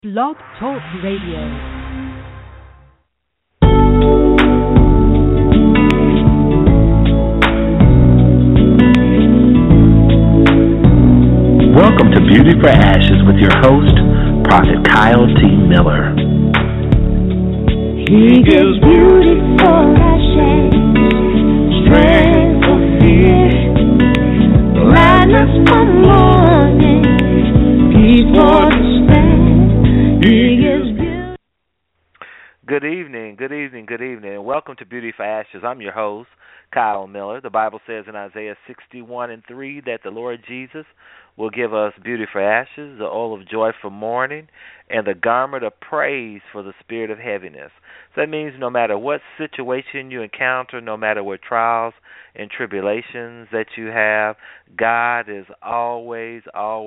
Blog Talk Radio. Welcome to Beauty for Ashes with your host, Prophet Kyle T. Miller. He gives beauty for ashes, strength for fear, gladness for mourning, peace for despair. He gives beauty. Good evening, and welcome to Beauty for Ashes. I'm your host, Kyle Miller. The Bible says in Isaiah 61:3 that the Lord Jesus will give us beauty for ashes, the oil of joy for mourning, and the garment of praise for the spirit of heaviness. So that means no matter what situation you encounter, no matter what trials and tribulations that you have, God is always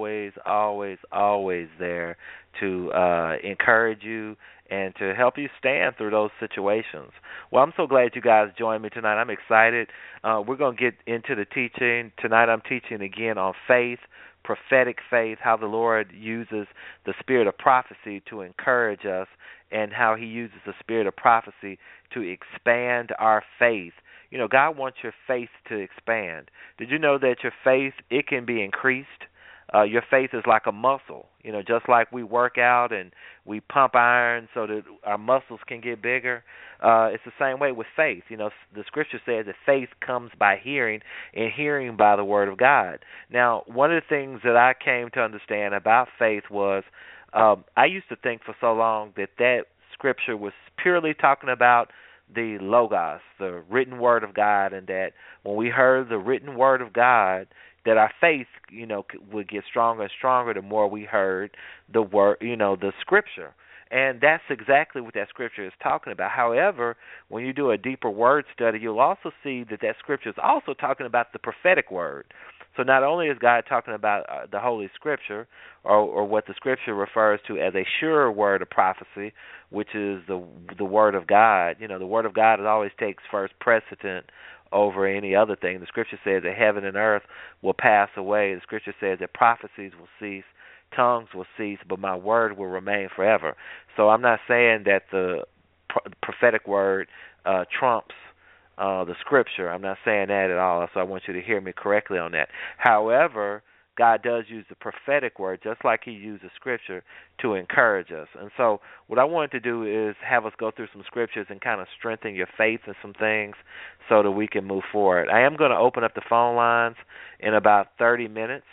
there to encourage you and to help you stand through those situations. Well, I'm so glad you guys joined me tonight. I'm excited. We're going to get into the teaching. Tonight I'm teaching again on faith, prophetic faith, how the Lord uses the spirit of prophecy to encourage us, and how he uses the spirit of prophecy to expand our faith. You know, God wants your faith to expand. Did you know that your faith, it can be increased? Your faith is like a muscle. You know, just like we work out and we pump iron so that our muscles can get bigger, it's the same way with faith. You know, the scripture says that faith comes by hearing, and hearing by the word of God. Now, one of the things that I came to understand about faith was I used to think for so long that scripture was purely talking about the Logos, the written word of God, and that when we heard the written word of God, that our faith, you know, would get stronger and stronger the more we heard the word, you know, the scripture. And that's exactly what that scripture is talking about. However, when you do a deeper word study, you'll also see that scripture is also talking about the prophetic word. So not only is God talking about the Holy Scripture, or what the Scripture refers to as a sure word of prophecy, which is the Word of God. You know, the Word of God always takes first precedent over any other thing. The Scripture says that heaven and earth will pass away. The Scripture says that prophecies will cease, tongues will cease, but my word will remain forever. So I'm not saying that the prophetic word trumps the scripture. I'm not saying that at all, so I want you to hear me correctly on that. However, God does use the prophetic word just like he uses scripture to encourage us. And so what I wanted to do is have us go through some scriptures and kind of strengthen your faith in some things so that we can move forward. I am going to open up the phone lines in about 30 minutes.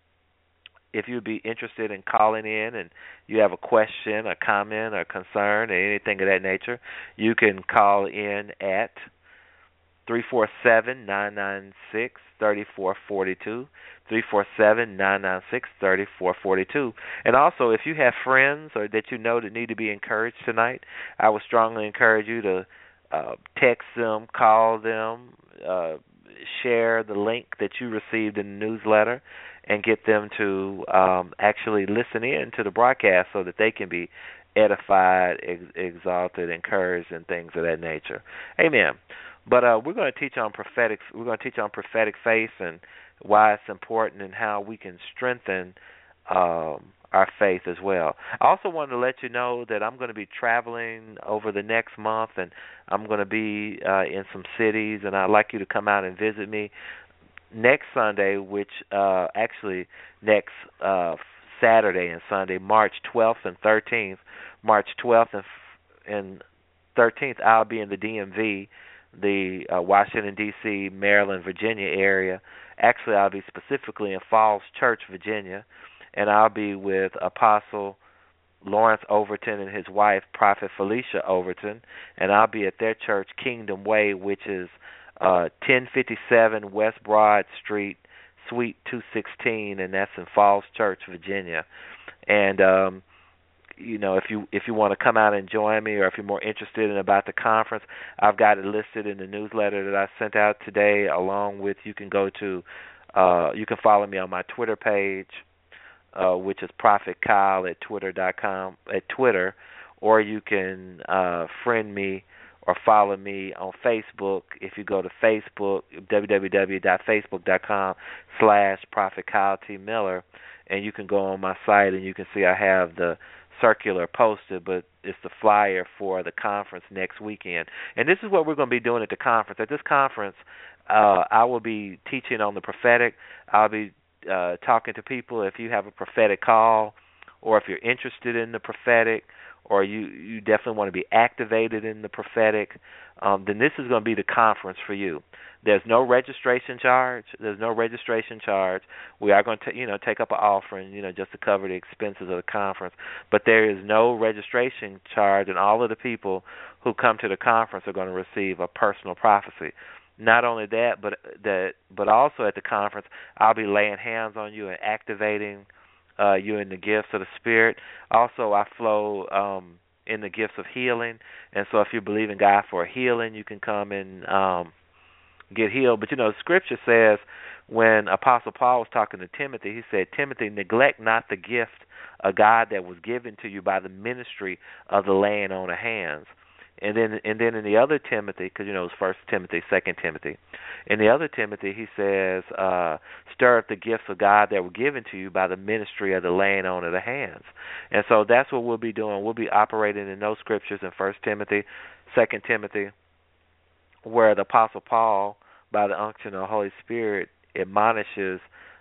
If you'd be interested in calling in and you have a question, a comment, a concern, or anything of that nature, you can call in at 347-996-3442, 347-996-3442. And also, if you have friends or that you know that need to be encouraged tonight, I would strongly encourage you to text them, call them, share the link that you received in the newsletter, and get them to actually listen in to the broadcast so that they can be edified, exalted, encouraged, and things of that nature. Amen. But we're going to teach on prophetic. We're going to teach on prophetic faith and why it's important and how we can strengthen our faith as well. I also wanted to let you know that I'm going to be traveling over the next month, and I'm going to be in some cities, and I'd like you to come out and visit me next Sunday, which actually next Saturday and Sunday, March 12th and 13th. March 12th and 13th, I'll be in the DMV, the Washington, D.C., Maryland, Virginia area. Actually, I'll be specifically in Falls Church, Virginia, and I'll be with Apostle Lawrence Overton and his wife, Prophet Felicia Overton, and I'll be at their church, Kingdom Way, which is 1057 West Broad Street, Suite 216, and that's in Falls Church, Virginia. And you know, if you want to come out and join me, or if you're more interested in about the conference, I've got it listed in the newsletter that I sent out today. Along with, you can go to, you can follow me on my Twitter page, which is Prophet Kyle at Twitter.com at Twitter, or you can friend me or follow me on Facebook. If you go to Facebook, www.facebook.com/Prophet Kyle T. Miller, and you can go on my site and you can see I have the circular posted, but it's the flyer for the conference next weekend. And this is what we're going to be doing at the conference. At this conference, I will be teaching on the prophetic. I'll be talking to people if you have a prophetic call, or if you're interested in the prophetic, or you definitely want to be activated in the prophetic, then this is going to be the conference for you. There's no registration charge. We are going to, take up an offering, just to cover the expenses of the conference. But there is no registration charge, and all of the people who come to the conference are going to receive a personal prophecy. Not only that, but also at the conference, I'll be laying hands on you and activating you in the gifts of the Spirit. Also, I flow in the gifts of healing, and so if you believe in God for a healing, you can come and get healed. But the Scripture says, when Apostle Paul was talking to Timothy, he said, "Timothy, neglect not the gift of God that was given to you by the ministry of the laying on of hands." And then in the other Timothy, because it's 1 Timothy, 2 Timothy. In the other Timothy, he says, "Stir up the gifts of God that were given to you by the ministry of the laying on of the hands." And so that's what we'll be doing. We'll be operating in those scriptures in 1 Timothy, 2 Timothy, where the Apostle Paul, by the unction of the Holy Spirit, admonishes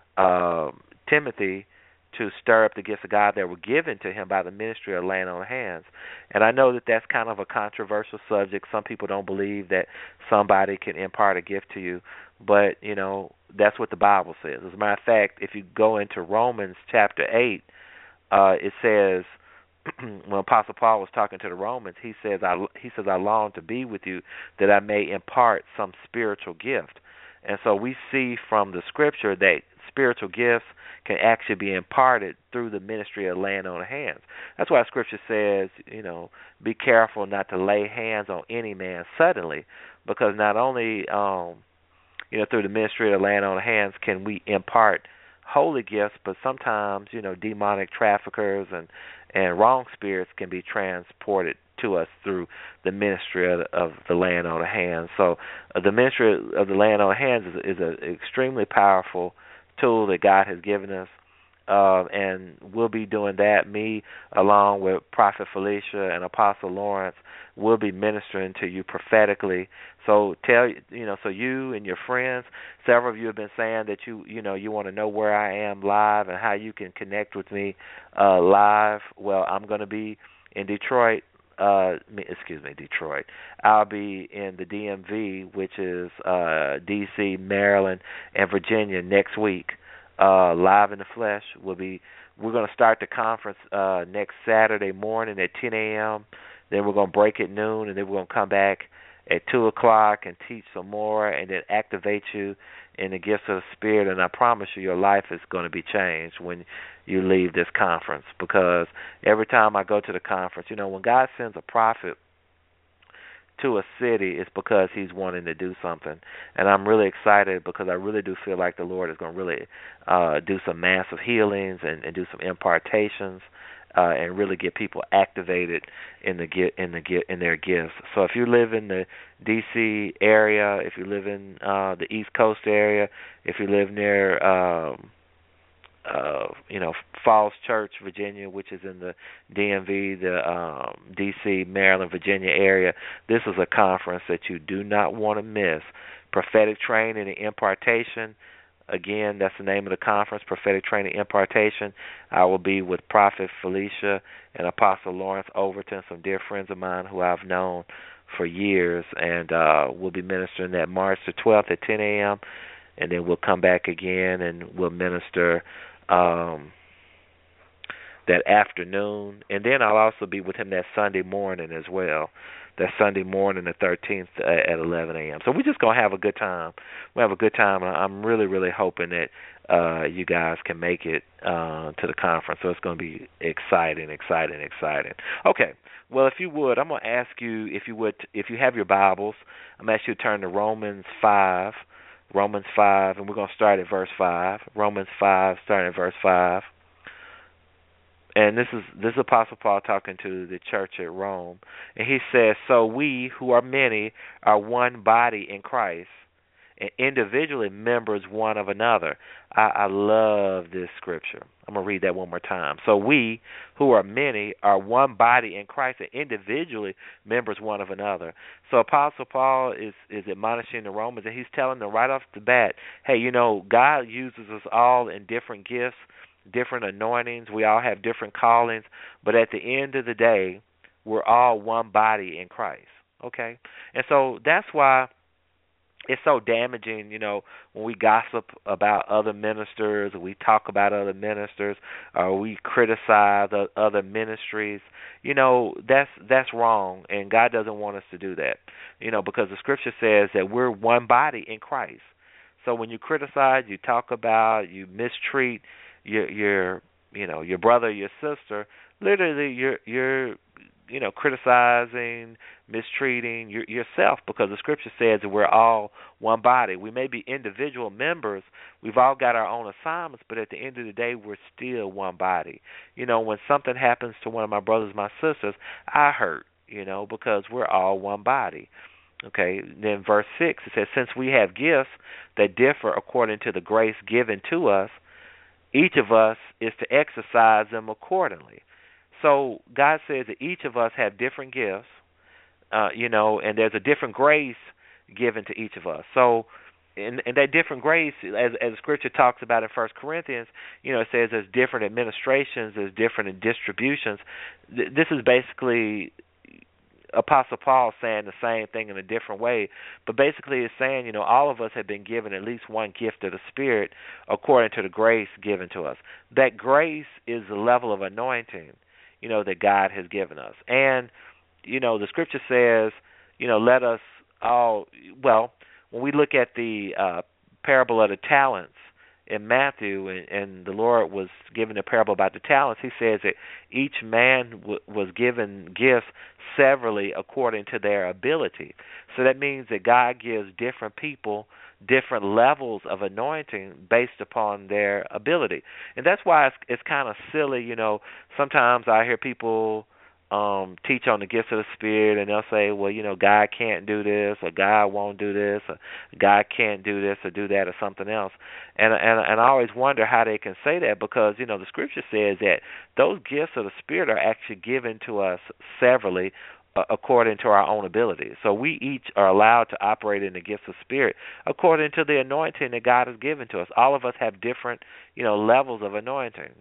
Timothy to stir up the gifts of God that were given to him by the ministry of laying on hands. And I know that that's kind of a controversial subject. Some people don't believe that somebody can impart a gift to you, but, that's what the Bible says. As a matter of fact, if you go into Romans chapter 8, it says, when Apostle Paul was talking to the Romans, he says, I long to be with you that I may impart some spiritual gift. And so we see from the Scripture that spiritual gifts can actually be imparted through the ministry of laying on of hands. That's why Scripture says, be careful not to lay hands on any man suddenly, because not only, through the ministry of laying on of hands can we impart holy gifts, but sometimes, demonic traffickers and wrong spirits can be transported to us through the ministry of the laying on of hands. So the ministry of the laying on of hands is an extremely powerful tool that God has given us, and we'll be doing that. Me, along with Prophet Felicia and Apostle Lawrence, will be ministering to you prophetically. So so you and your friends, several of you have been saying that you want to know where I am live and how you can connect with me live. Well, I'm going to be in Detroit. Detroit. I'll be in the DMV, which is D.C., Maryland, and Virginia next week, live in the flesh. We're going to start the conference next Saturday morning at 10 a.m. Then we're going to break at noon, and then we're going to come back at 2 o'clock and teach some more and then activate you in the gifts of the Spirit. And I promise you, your life is going to be changed when you leave this conference, because every time I go to the conference, when God sends a prophet to a city, it's because he's wanting to do something. And I'm really excited because I really do feel like the Lord is going to really do some massive healings and do some impartations and really get people activated in their gifts. So if you live in the D.C. area, if you live in the East Coast area, if you live near Falls Church, Virginia, which is in the DMV, the D.C., Maryland, Virginia area, this is a conference that you do not want to miss. Prophetic Training and Impartation. Again, that's the name of the conference, Prophetic Training Impartation. I will be with Prophet Felicia and Apostle Lawrence Overton, some dear friends of mine who I've known for years, and we'll be ministering that March the 12th at 10 a.m., and then we'll come back again and we'll minister that afternoon. And then I'll also be with him that Sunday morning as well. That Sunday morning, the 13th at 11 a.m. So we're just going to have a good time. We'll have a good time. I'm really, really hoping that you guys can make it to the conference. So it's going to be exciting. Okay. Well, if you would, I'm going to ask you, if you have your Bibles, I'm going to ask you to turn to Romans 5, and we're going to start at verse 5. Romans 5, starting at verse 5. And this is Apostle Paul talking to the church at Rome. And he says, "So we who are many are one body in Christ, and individually members one of another. I love this scripture. I'm going to read that one more time. So we, who are many, are one body in Christ, and individually members one of another. So Apostle Paul is admonishing the Romans, and he's telling them right off the bat, hey, God uses us all in different gifts, different anointings. We all have different callings, but at the end of the day, we're all one body in Christ. Okay? And so that's why it's so damaging, when we gossip about other ministers, or we talk about other ministers, or we criticize other ministries. That's wrong, and God doesn't want us to do that. Because the Scripture says that we're one body in Christ. So when you criticize, you talk about, you mistreat your brother, your sister, literally you're criticizing, mistreating yourself, because the Scripture says that we're all one body. We may be individual members. We've all got our own assignments, but at the end of the day, we're still one body. When something happens to one of my brothers, my sisters, I hurt, because we're all one body. Okay, then verse 6, it says, since we have gifts that differ according to the grace given to us, each of us is to exercise them accordingly. So God says that each of us have different gifts, and there's a different grace given to each of us. So, and that different grace, as Scripture talks about in 1 Corinthians, it says there's different administrations, there's different distributions. This is basically Apostle Paul saying the same thing in a different way, but basically it's saying, all of us have been given at least one gift of the Spirit according to the grace given to us. That grace is the level of anointing, that God has given us. And, the Scripture says, let us all, when we look at the parable of the talents in Matthew, and the Lord was giving a parable about the talents, he says that each man was given gifts severally according to their ability. So that means that God gives different people different levels of anointing based upon their ability. And that's why it's kind of silly, sometimes I hear people teach on the gifts of the Spirit, and they'll say, well, God can't do this, or God won't do this, or God can't do this or do that or something else. And I always wonder how they can say that, because, the Scripture says that those gifts of the Spirit are actually given to us severally according to our own abilities. So we each are allowed to operate in the gifts of Spirit according to the anointing that God has given to us. All of us have different, levels of anointing,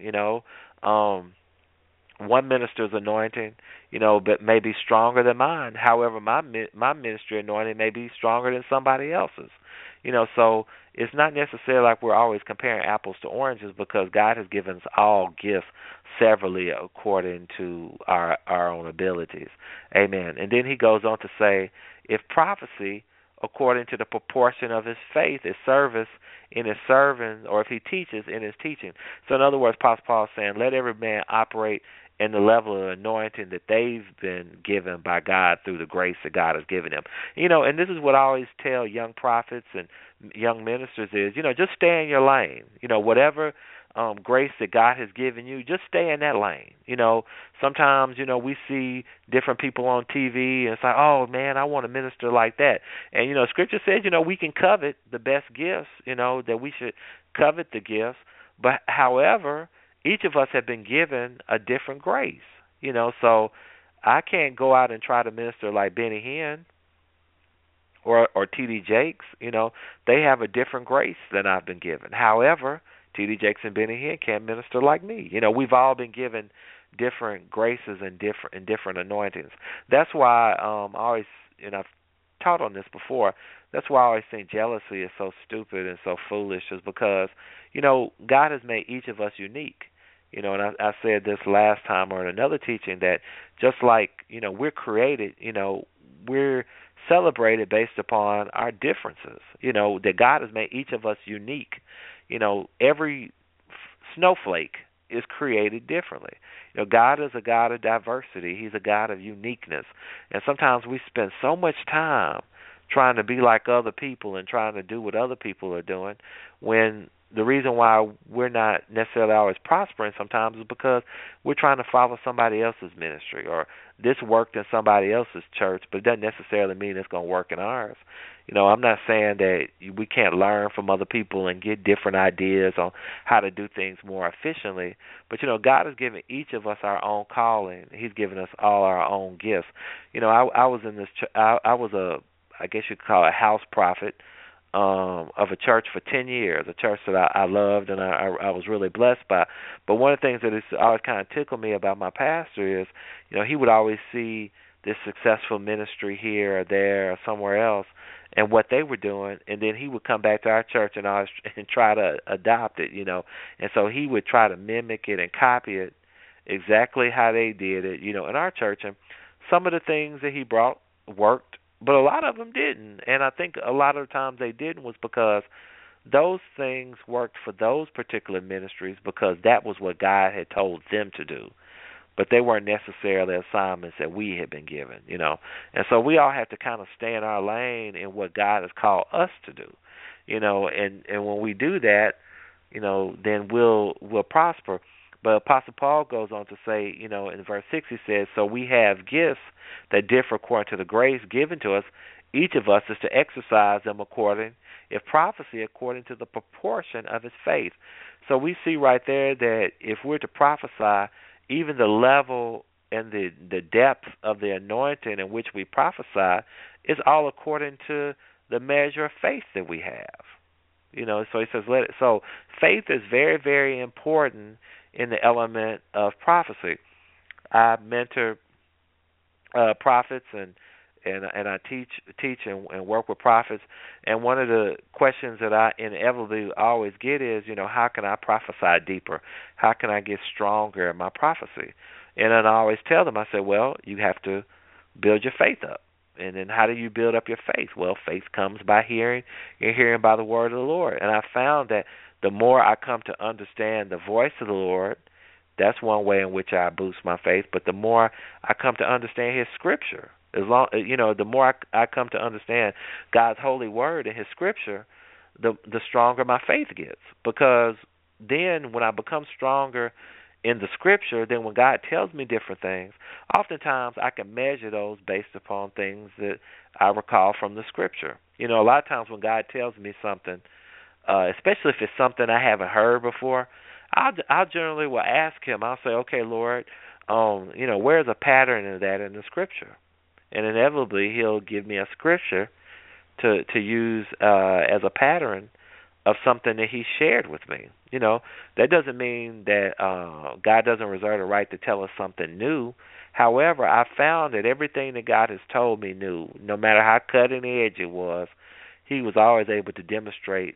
one minister's anointing, but may be stronger than mine. However, my ministry anointing may be stronger than somebody else's. So it's not necessarily like we're always comparing apples to oranges, because God has given us all gifts severally according to our own abilities. Amen. And then he goes on to say, if prophecy, according to the proportion of his faith, is service in his serving, or if he teaches, in his teaching. So in other words, Apostle Paul is saying, let every man operate in the level of anointing that they've been given by God through the grace that God has given them. And this is what I always tell young prophets and young ministers is, just stay in your lane. Whatever grace that God has given you, just stay in that lane. Sometimes, we see different people on TV, and it's like, oh, man, I want to minister like that. And, Scripture says, we can covet the best gifts, that we should covet the gifts. But, however, each of us have been given a different grace, so I can't go out and try to minister like Benny Hinn or T.D. Jakes. They have a different grace than I've been given. However, T.D. Jakes and Benny Hinn can't minister like me. We've all been given different graces and different anointings. That's why I always, I've taught on this before, that's why I always think jealousy is so stupid and so foolish, is because, God has made each of us unique. And I said this last time or in another teaching that just like, we're created, we're celebrated based upon our differences, that God has made each of us unique. Every snowflake is created differently. God is a God of diversity. He's a God of uniqueness. And sometimes we spend so much time trying to be like other people and trying to do what other people are doing when the reason why we're not necessarily always prospering sometimes is because we're trying to follow somebody else's ministry, or this worked in somebody else's church, but it doesn't necessarily mean it's going to work in ours. I'm not saying that we can't learn from other people and get different ideas on how to do things more efficiently, but God has given each of us our own calling. He's given us all our own gifts. I was in this. I was I guess you could call it a house prophet of a church for 10 years, a church that I loved and I was really blessed by. But one of the things that has always kind of tickled me about my pastor is, he would always see this successful ministry here or there or somewhere else and what they were doing, and then he would come back to our church and try to adopt it, And so he would try to mimic it and copy it exactly how they did it, in our church. And some of the things that he brought worked, but a lot of them didn't. And I think a lot of the times they didn't was because those things worked for those particular ministries because that was what God had told them to do. But they weren't necessarily assignments that we had been given, And so we all have to kind of stay in our lane in what God has called us to do, and when we do that, then we'll prosper. But Apostle Paul goes on to say, in verse 6 he says, so we have gifts that differ according to the grace given to us. Each of us is to exercise them according, if prophecy, according to the proportion of his faith. So we see right there that if we're to prophesy, even the level and the depth of the anointing in which we prophesy is all according to the measure of faith that we have. So he says, so faith is very, very important in the element of prophecy. I mentor prophets and I teach and work with prophets, and one of the questions that I inevitably always get is, how can I prophesy deeper? How can I get stronger in my prophecy? And then I always tell them, I say, well, you have to build your faith up. And then how do you build up your faith? Well, faith comes by hearing, and hearing by the word of the Lord. And I found that the more I come to understand the voice of the Lord, that's one way in which I boost my faith. But the more I come to understand His Scripture, the more I come to understand God's holy word and His Scripture, the stronger my faith gets. Because then when I become stronger in the Scripture, then when God tells me different things, oftentimes I can measure those based upon things that I recall from the Scripture. A lot of times when God tells me something, especially if it's something I haven't heard before, I generally will ask Him. I'll say, okay, Lord, where's a pattern of that in the Scripture? And inevitably He'll give me a Scripture to use as a pattern of something that He shared with me. That doesn't mean that God doesn't reserve the right to tell us something new. However, I found that everything that God has told me new, no matter how cutting edge it was, He was always able to demonstrate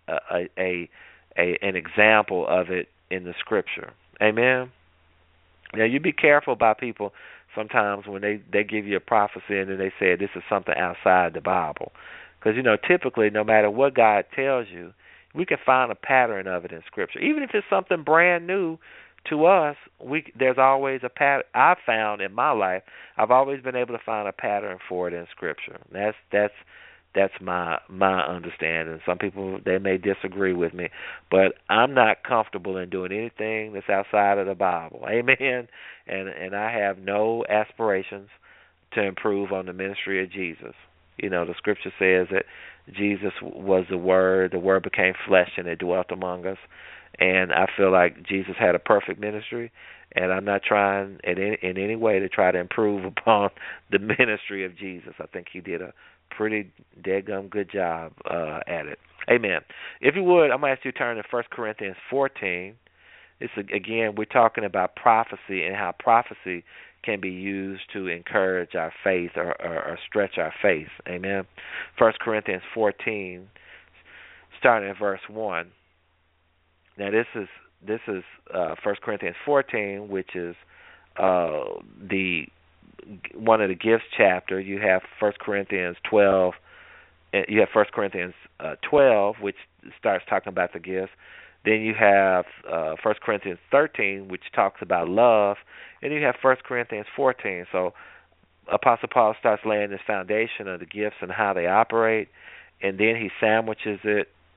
an example of it in the Scripture. Amen. Now, you be careful about people sometimes when they give you a prophecy and then they say this is something outside the Bible. Because, typically, no matter what God tells you, we can find a pattern of it in Scripture. Even if it's something brand new to us, there's always a pattern. I've found in my life, I've always been able to find a pattern for it in Scripture. That's my understanding. Some people, they may disagree with me, but I'm not comfortable in doing anything that's outside of the Bible. Amen. And I have no aspirations to improve on the ministry of Jesus. The Scripture says that Jesus was the Word became flesh, and it dwelt among us. And I feel like Jesus had a perfect ministry, and I'm not trying in any way to try to improve upon the ministry of Jesus. I think He did a pretty daggum good job at it. Amen. If you would, I'm going to ask you to turn to 1 Corinthians 14. Again, we're talking about prophecy and how prophecy can be used to encourage our faith or stretch our faith. Amen. 1 Corinthians 14, starting at verse 1. Now, this is 1 Corinthians 14, which is the one of the gifts chapter. You have 1 Corinthians 12. You have 1 Corinthians 12, which starts talking about the gifts. Then you have 1 Corinthians 13, which talks about love. And you have 1 Corinthians 14. So Apostle Paul starts laying this foundation of the gifts and how they operate. And then he sandwiches it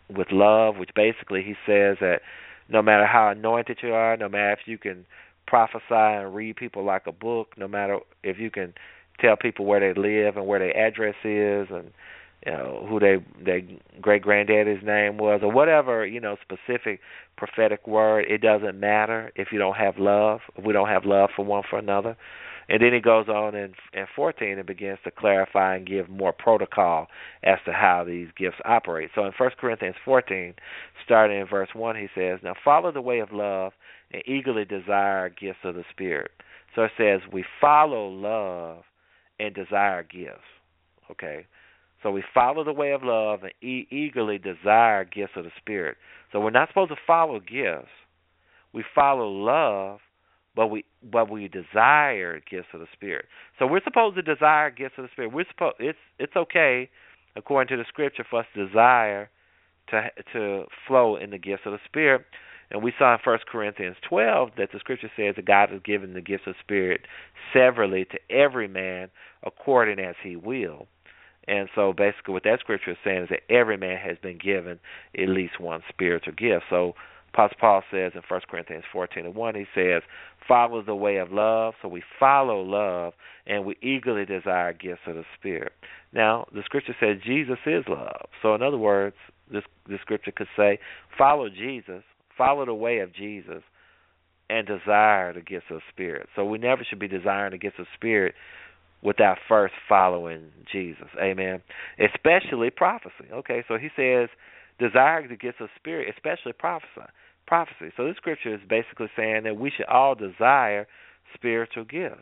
with love, which basically he says that no matter how anointed you are, no matter if you can prophesy and read people like a book, no matter if you can tell people where they live and where their address is, and who their great granddaddy's name was, or whatever, specific prophetic word, it doesn't matter if you don't have love, if we don't have love for one for another. And then he goes on in 14 and begins to clarify and give more protocol as to how these gifts operate. So in 1 Corinthians 14, starting in verse 1, he says, "Now follow the way of love and eagerly desire gifts of the Spirit." So it says we follow love and desire gifts. Okay? So we follow the way of love and eagerly desire gifts of the Spirit. So we're not supposed to follow gifts. We follow love, but we desire gifts of the Spirit. So we're supposed to desire gifts of the Spirit. It's okay, according to the Scripture, for us to desire to flow in the gifts of the Spirit. And we saw in 1 Corinthians 12 that the Scripture says that God has given the gifts of the Spirit severally to every man according as he will. And so basically what that Scripture is saying is that every man has been given at least one spiritual gift. So Apostle Paul says in 1 Corinthians 14:1, he says, follow the way of love. So we follow love, and we eagerly desire gifts of the Spirit. Now, the Scripture says Jesus is love. So in other words, this Scripture could say, follow Jesus, follow the way of Jesus, and desire the gifts of the Spirit. So we never should be desiring the gifts of the Spirit without first following Jesus. Amen. Especially prophecy. Okay, so he says, desire the gifts of the Spirit, especially prophecy. So this Scripture is basically saying that we should all desire spiritual gifts.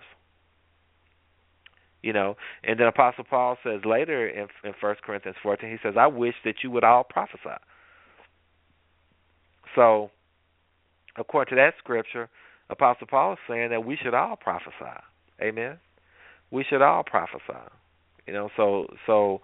And then Apostle Paul says later in 1 Corinthians 14, he says, I wish that you would all prophesy. So, according to that Scripture, Apostle Paul is saying that we should all prophesy. Amen? We should all prophesy. So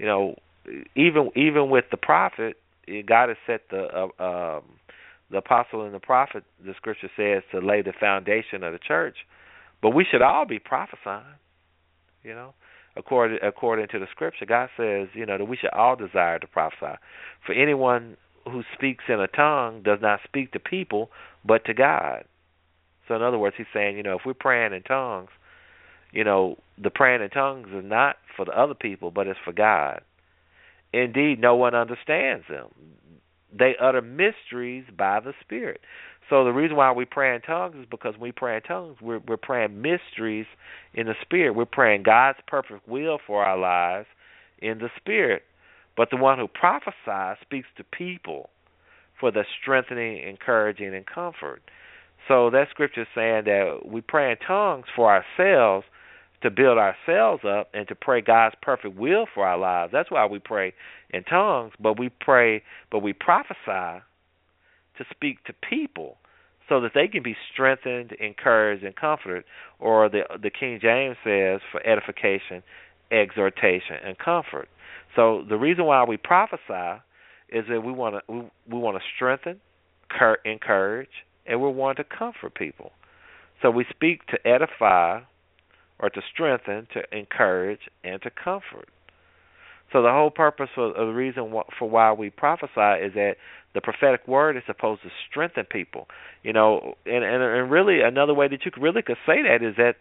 even with the prophet, God has set the apostle and the prophet, the Scripture says, to lay the foundation of the church. But we should all be prophesying, according to the Scripture. God says, that we should all desire to prophesy. For anyone who speaks in a tongue does not speak to people, but to God. So in other words, he's saying, if we're praying in tongues, the praying in tongues is not for the other people, but it's for God. Indeed, no one understands them. They utter mysteries by the Spirit. So the reason why we pray in tongues is because when we pray in tongues, we're praying mysteries in the Spirit. We're praying God's perfect will for our lives in the Spirit. But the one who prophesies speaks to people for the strengthening, encouraging, and comfort. So that Scripture is saying that we pray in tongues for ourselves, to build ourselves up, and to pray God's perfect will for our lives. That's why we pray in tongues, but we prophesy to speak to people so that they can be strengthened, encouraged, and comforted. Or the King James says, for edification, exhortation, and comfort. So the reason why we prophesy is that we want to strengthen, encourage, and we want to comfort people. So we speak to edify, or to strengthen, to encourage, and to comfort. So the whole purpose of the reason for why we prophesy is that the prophetic word is supposed to strengthen people. And really another way that you could say that is that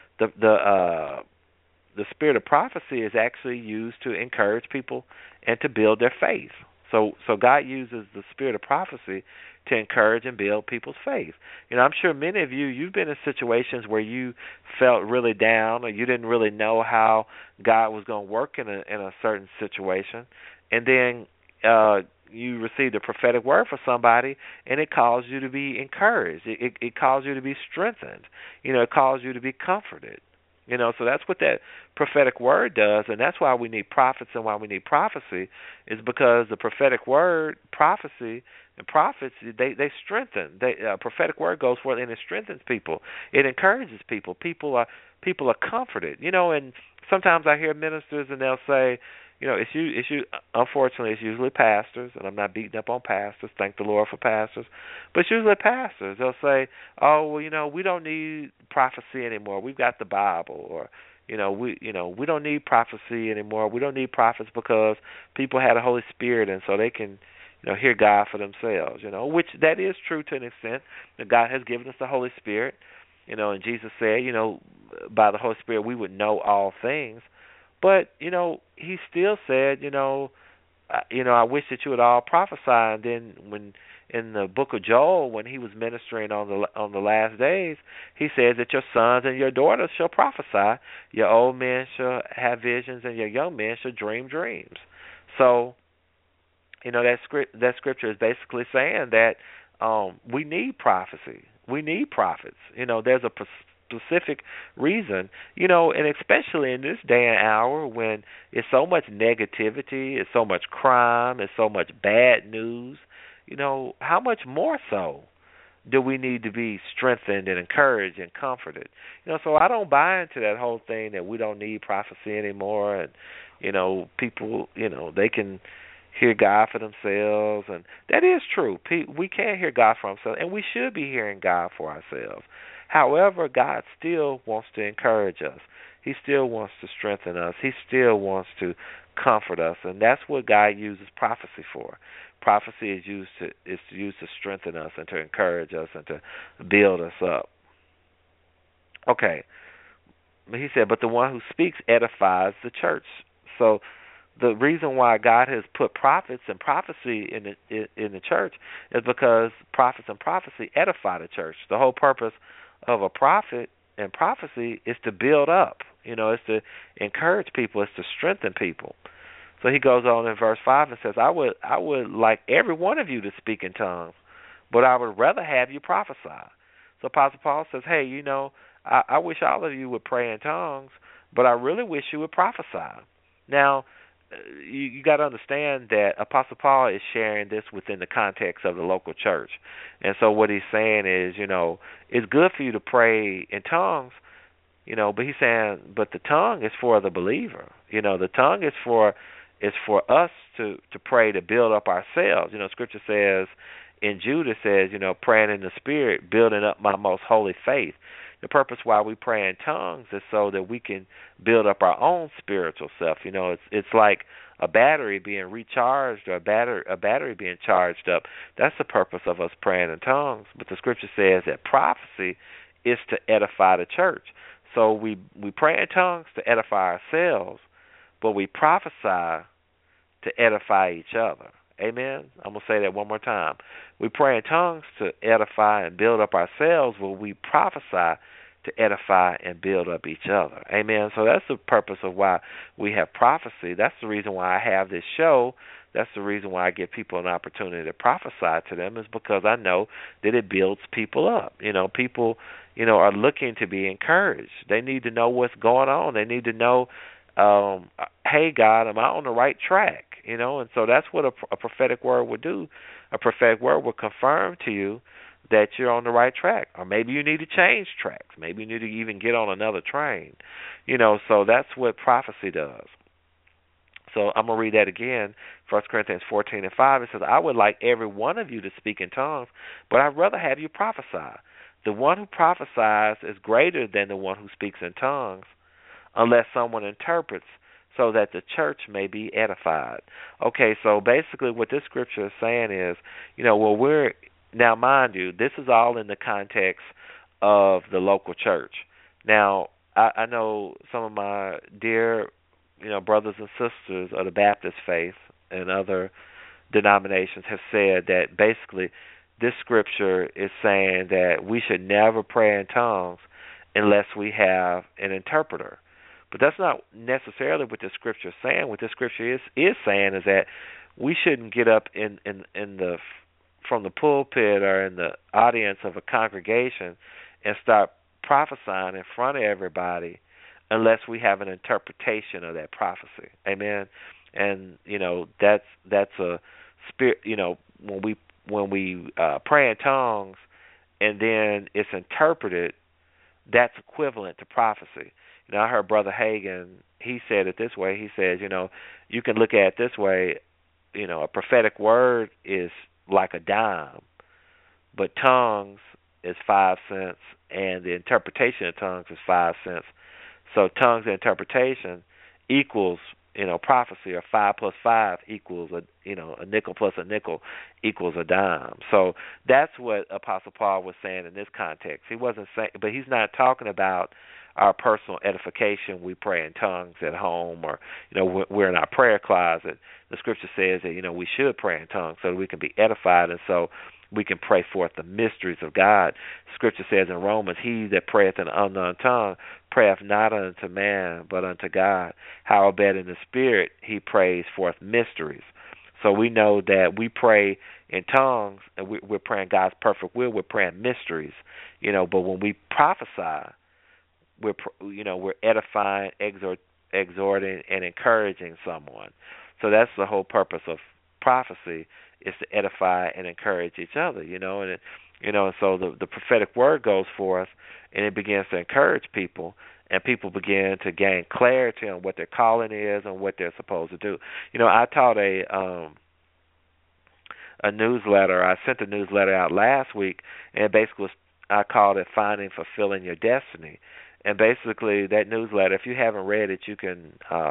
the spirit of prophecy is actually used to encourage people and to build their faith. So God uses the spirit of prophecy to encourage and build people's faith. I'm sure many of you've been in situations where you felt really down, or you didn't really know how God was going to work in a certain situation, and then you received a prophetic word for somebody, and it caused you to be encouraged. It caused you to be strengthened. It caused you to be comforted. So that's what that prophetic word does, and that's why we need prophets and why we need prophecy, is because the prophetic word, prophecy, and prophets, they strengthen. A prophetic word goes forth and it strengthens people. It encourages people. People are comforted. And sometimes I hear ministers and they'll say, unfortunately, it's usually pastors, and I'm not beating up on pastors. Thank the Lord for pastors. But it's usually pastors. They'll say, oh, well, we don't need prophecy anymore. We've got the Bible. Or, we don't need prophecy anymore. We don't need prophets because people had the Holy Spirit, and so they can, hear God for themselves, which that is true to an extent. That God has given us the Holy Spirit, and Jesus said, by the Holy Spirit we would know all things. But, he still said, I wish that you would all prophesy. And then when in the book of Joel, when he was ministering on the last days, he says that your sons and your daughters shall prophesy, your old men shall have visions, and your young men shall dream dreams. So, that scripture is basically saying that we need prophecy. We need prophets. There's a specific reason, and especially in this day and hour when it's so much negativity, it's so much crime, it's so much bad news, how much more so do we need to be strengthened and encouraged and comforted? So I don't buy into that whole thing that we don't need prophecy anymore, and people, they can hear God for themselves, and that is true. We can hear God for ourselves, and we should be hearing God for ourselves. However, God still wants to encourage us. He still wants to strengthen us. He still wants to comfort us, and that's what God uses prophecy for. Prophecy is used to strengthen us and to encourage us and to build us up. Okay. He said, but the one who speaks edifies the church. So the reason why God has put prophets and prophecy in the church is because prophets and prophecy edify the church. The whole purpose of a prophet and prophecy is to build up. It's to encourage people. It's to strengthen people. So he goes on in verse 5 and says, I would like every one of you to speak in tongues, but I would rather have you prophesy. So Apostle Paul says, hey, I wish all of you would pray in tongues, but I really wish you would prophesy. Now, you got to understand that Apostle Paul is sharing this within the context of the local church. And so what he's saying is, it's good for you to pray in tongues, but he's saying, but the tongue is for the believer. The tongue is for us to pray to build up ourselves. Scripture says in Jude, it says, praying in the Spirit, building up my most holy faith. The purpose why we pray in tongues is so that we can build up our own spiritual self. It's like a battery being recharged or a battery being charged up. That's the purpose of us praying in tongues. But the scripture says that prophecy is to edify the church. So we pray in tongues to edify ourselves, but we prophesy to edify each other. Amen? I'm going to say that one more time. We pray in tongues to edify and build up ourselves, but we prophesy to edify and build up each other. Amen? So that's the purpose of why we have prophecy. That's the reason why I have this show. That's the reason why I give people an opportunity to prophesy to them, is because I know that it builds people up. People, are looking to be encouraged. They need to know what's going on. They need to know, hey, God, am I on the right track? And so that's what a prophetic word would do. A prophetic word will confirm to you that you're on the right track. Or maybe you need to change tracks. Maybe you need to even get on another train. So that's what prophecy does. So I'm going to read that again, 1 Corinthians 14:5. It says, I would like every one of you to speak in tongues, but I'd rather have you prophesy. The one who prophesies is greater than the one who speaks in tongues, unless someone interprets, so that the church may be edified. Okay, so basically what this scripture is saying is, now mind you, this is all in the context of the local church. Now, I know some of my dear, brothers and sisters of the Baptist faith and other denominations have said that basically this scripture is saying that we should never pray in tongues unless we have an interpreter. But that's not necessarily what the scripture is saying. What the scripture is saying is that we shouldn't get up from the pulpit or in the audience of a congregation and start prophesying in front of everybody unless we have an interpretation of that prophecy. Amen. And that's a spirit. When we pray in tongues and then it's interpreted, that's equivalent to prophecy. I heard Brother Hagin, he said it this way. He says, you can look at it this way, a prophetic word is like a dime, but tongues is 5 cents, and the interpretation of tongues is 5 cents. So tongues and interpretation equals prophecy, or 5 plus 5 equals a nickel plus a nickel equals a dime. So that's what Apostle Paul was saying in this context. He wasn't saying, but he's not talking about our personal edification. We pray in tongues at home, or we're in our prayer closet. The scripture says that we should pray in tongues so that we can be edified, and so we can pray forth the mysteries of God. Scripture says in Romans, he that prayeth in an unknown tongue prayeth not unto man, but unto God. Howbeit in the Spirit he prays forth mysteries. So we know that we pray in tongues, and we're praying God's perfect will. We're praying mysteries, But when we prophesy, we're edifying, exhorting, and encouraging someone. So that's the whole purpose of prophecy, is to edify and encourage each other, and so the prophetic word goes forth, and it begins to encourage people, and people begin to gain clarity on what their calling is and what they're supposed to do. I taught a newsletter. I sent a newsletter out last week, and basically I called it Finding Fulfilling Your Destiny. And basically that newsletter, if you haven't read it, you can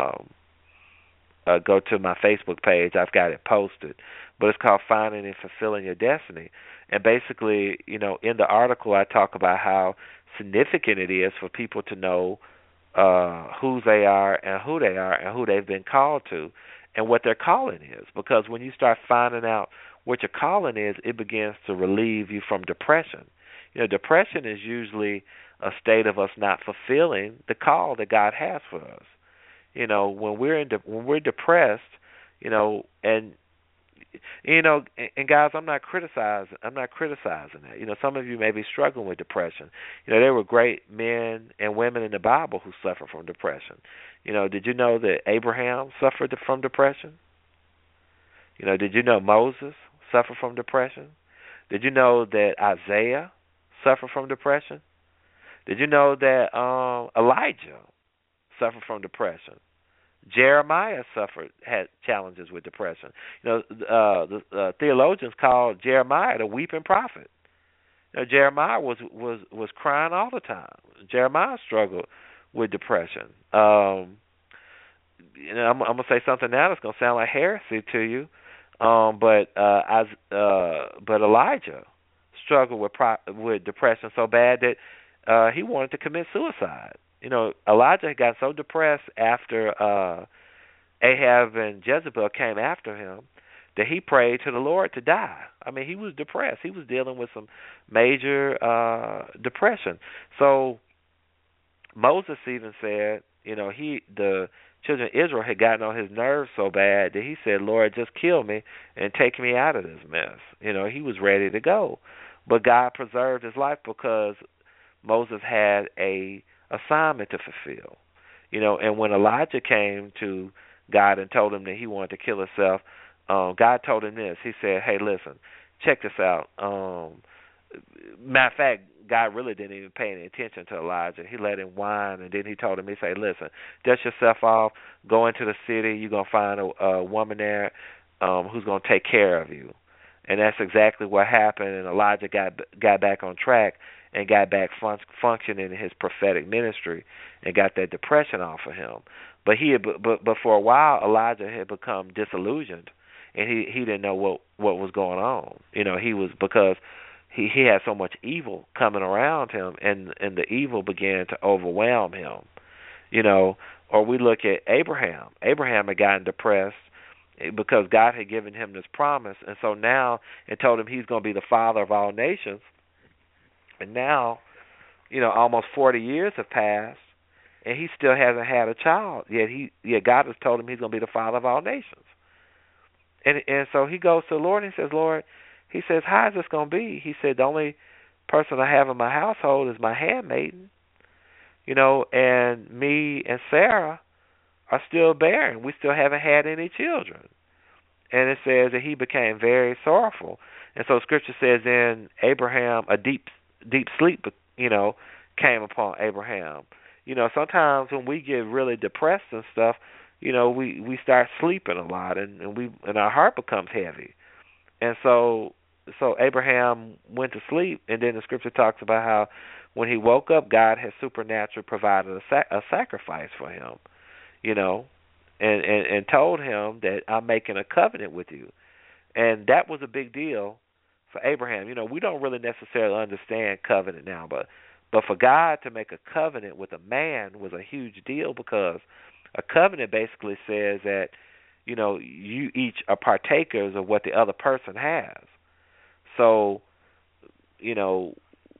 go to my Facebook page. I've got it posted. But it's called Finding and Fulfilling Your Destiny. And basically, in the article I talk about how significant it is for people to know who they are and who they've been called to and what their calling is. Because when you start finding out what your calling is, it begins to relieve you from depression. Depression is usually a state of us not fulfilling the call that God has for us. When we're depressed, and guys, I'm not criticizing that. Some of you may be struggling with depression. There were great men and women in the Bible who suffered from depression. Did you know that Abraham suffered from depression? Did you know Moses suffered from depression? Did you know that Isaiah suffered from depression? Did you know that Elijah suffered from depression? Jeremiah had challenges with depression. The theologians called Jeremiah the weeping prophet. Jeremiah was crying all the time. Jeremiah struggled with depression. I'm gonna say something now that's gonna sound like heresy to you, but Elijah struggled with depression so bad that he wanted to commit suicide. Elijah had got so depressed after Ahab and Jezebel came after him that he prayed to the Lord to die. I mean, he was depressed. He was dealing with some major depression. So Moses even said, the children of Israel had gotten on his nerves so bad that he said, Lord, just kill me and take me out of this mess. He was ready to go. But God preserved his life because Moses had a assignment to fulfill. And when Elijah came to God and told him that he wanted to kill himself, God told him this. He said, hey, listen, check this out. Matter of fact, God really didn't even pay any attention to Elijah. He let him whine, and then he told him, he said, listen, dust yourself off, go into the city, you're going to find a woman there who's going to take care of you. And that's exactly what happened, and Elijah got back on track and got back functioning in his prophetic ministry and got that depression off of him. But but for a while, Elijah had become disillusioned, and he didn't know what was going on. Because he had so much evil coming around him, and the evil began to overwhelm him. Or we look at Abraham. Abraham had gotten depressed because God had given him this promise, and so now it told him he's going to be the father of all nations. And now, almost 40 years have passed, and he still hasn't had a child. Yet God has told him he's going to be the father of all nations. And so he goes to the Lord and he says, Lord, he says, how is this going to be? He said, the only person I have in my household is my handmaiden, and me and Sarah are still barren. We still haven't had any children. And it says that he became very sorrowful. And so Scripture says in Abraham, a deep sleep, came upon Abraham. Sometimes when we get really depressed and stuff, we start sleeping a lot, and our heart becomes heavy. And so Abraham went to sleep, and then the Scripture talks about how when he woke up, God had supernaturally provided a sacrifice for him, and told him that I'm making a covenant with you. And that was a big deal for Abraham. We don't really necessarily understand covenant now, but for God to make a covenant with a man was a huge deal, because a covenant basically says that, you each are partakers of what the other person has. So, you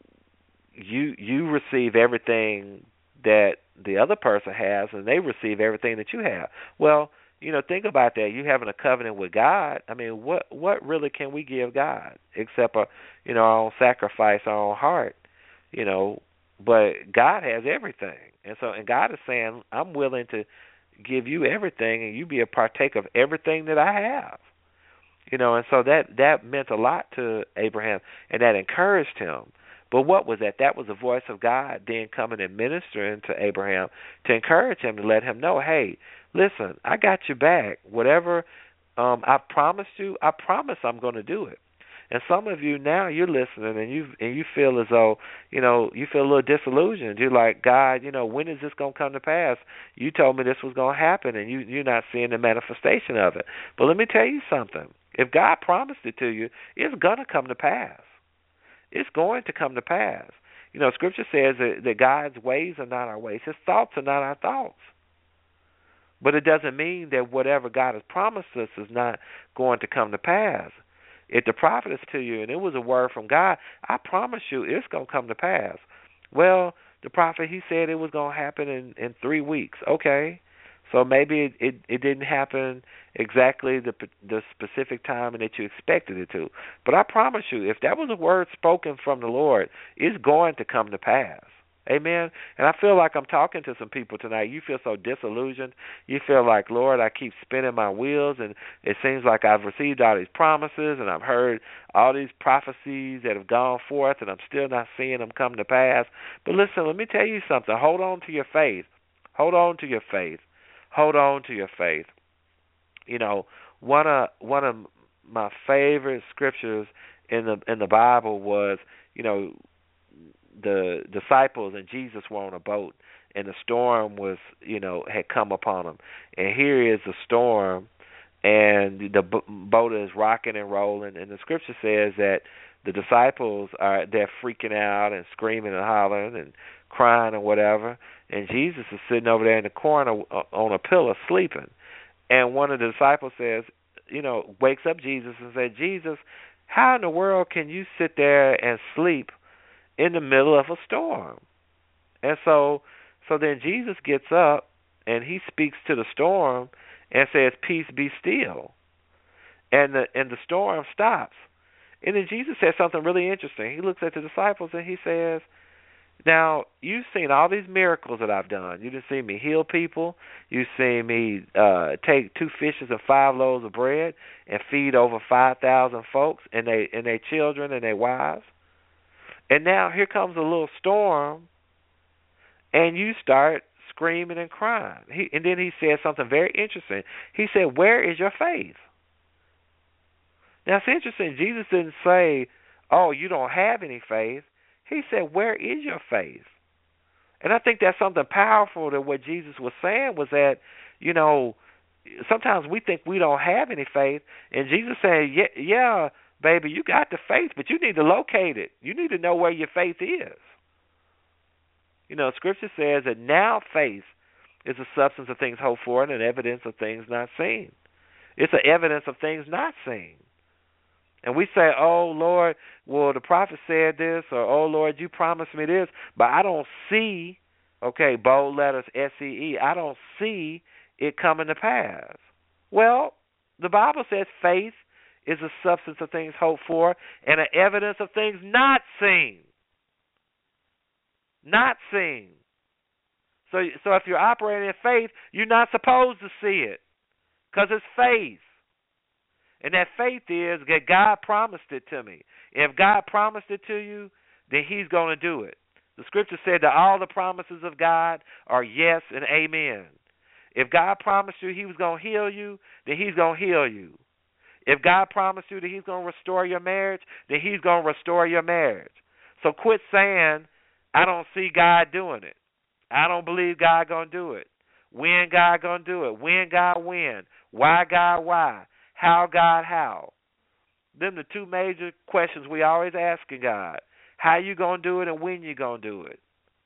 receive everything that the other person has, and they receive everything that you have. Well, think about that. You having a covenant with God. I mean, what really can we give God except our own sacrifice, our own heart, But God has everything, and God is saying, I'm willing to give you everything, and you be a partaker of everything that I have, And so that meant a lot to Abraham, and that encouraged him. But what was that? That was the voice of God then coming and ministering to Abraham to encourage him, to let him know, hey, listen, I got your back. Whatever I promised you, I promise I'm going to do it. And some of you now, you're listening, and you feel as though, you feel a little disillusioned. You're like, God, when is this going to come to pass? You told me this was going to happen, and you're not seeing the manifestation of it. But let me tell you something. If God promised it to you, it's going to come to pass. It's going to come to pass. Scripture says that God's ways are not our ways. His thoughts are not our thoughts. But it doesn't mean that whatever God has promised us is not going to come to pass. If the prophet is to you and it was a word from God, I promise you it's going to come to pass. Well, the prophet, he said it was going to happen in 3 weeks. Okay. So maybe it didn't happen exactly the specific time that you expected it to. But I promise you, if that was a word spoken from the Lord, it's going to come to pass. Amen. And I feel like I'm talking to some people tonight. You feel so disillusioned. You feel like, Lord, I keep spinning my wheels, and it seems like I've received all these promises, and I've heard all these prophecies that have gone forth, and I'm still not seeing them come to pass. But listen, let me tell you something. Hold on to your faith. Hold on to your faith. Hold on to your faith. One of my favorite scriptures in the Bible was, the disciples and Jesus were on a boat, and the storm was, had come upon them. And here is the storm, and the boat is rocking and rolling. And the scripture says that the disciples they're freaking out and screaming and hollering and crying or whatever. And Jesus is sitting over there in the corner on a pillow sleeping. And one of the disciples says, wakes up Jesus and says, Jesus, how in the world can you sit there and sleep in the middle of a storm? And so then Jesus gets up and he speaks to the storm and says, peace, be still. And the storm stops. And then Jesus says something really interesting. He looks at the disciples and he says, now, you've seen all these miracles that I've done. You've seen me heal people. You've seen me take 2 fishes and 5 loaves of bread and feed over 5,000 folks and their children and their wives. And now here comes a little storm, and you start screaming and crying. And then he said something very interesting. He said, where is your faith? Now, it's interesting. Jesus didn't say, oh, you don't have any faith. He said, where is your faith? And I think that's something powerful that what Jesus was saying was that, sometimes we think we don't have any faith. And Jesus said, yeah, baby, you got the faith, but you need to locate it. You need to know where your faith is. Scripture says that now faith is the substance of things hoped for and an evidence of things not seen. It's an evidence of things not seen. And we say, oh, Lord, well, the prophet said this, or, oh, Lord, you promised me this, but I don't see, bold letters, S-E-E, I don't see it coming to pass. Well, the Bible says faith is a substance of things hoped for and an evidence of things not seen. Not seen. So if you're operating in faith, you're not supposed to see it because it's faith. And that faith is that God promised it to me. If God promised it to you, then he's going to do it. The scripture said that all the promises of God are yes and amen. If God promised you he was going to heal you, then he's going to heal you. If God promised you that he's going to restore your marriage, then he's going to restore your marriage. So quit saying, I don't see God doing it. I don't believe God going to do it. When God gonna do it? When God when? Why God why? How God how? Them the two major questions we always asking God. How you gonna do it and when you gonna do it?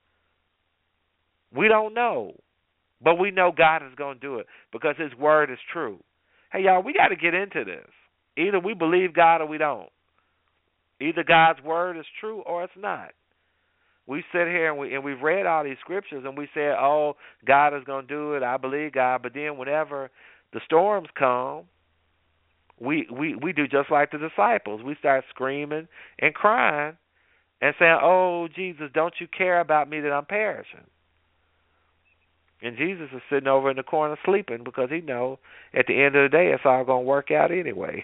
We don't know. But we know God is gonna do it because his word is true. Hey y'all, we gotta get into this. Either we believe God or we don't. Either God's word is true or it's not. We sit here and we've read all these scriptures and we say, oh, God is going to do it. I believe God. But then whenever the storms come, we do just like the disciples. We start screaming and crying and saying, oh, Jesus, don't you care about me that I'm perishing? And Jesus is sitting over in the corner sleeping because he knows at the end of the day it's all going to work out anyway.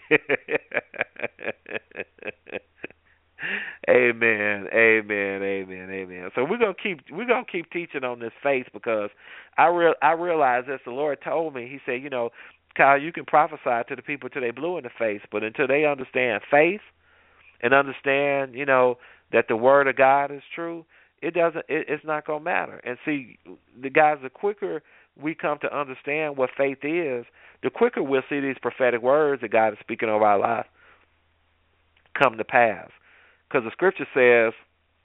Amen, amen, amen, amen. So we're gonna keep teaching on this faith because I realize this. The Lord told me. He said, Kyle, you can prophesy to the people till they blue in the face, but until they understand faith and understand, that the word of God is true, it's not gonna matter. And see, the guys, the quicker we come to understand what faith is, the quicker we'll see these prophetic words that God is speaking over our life come to pass. Because the scripture says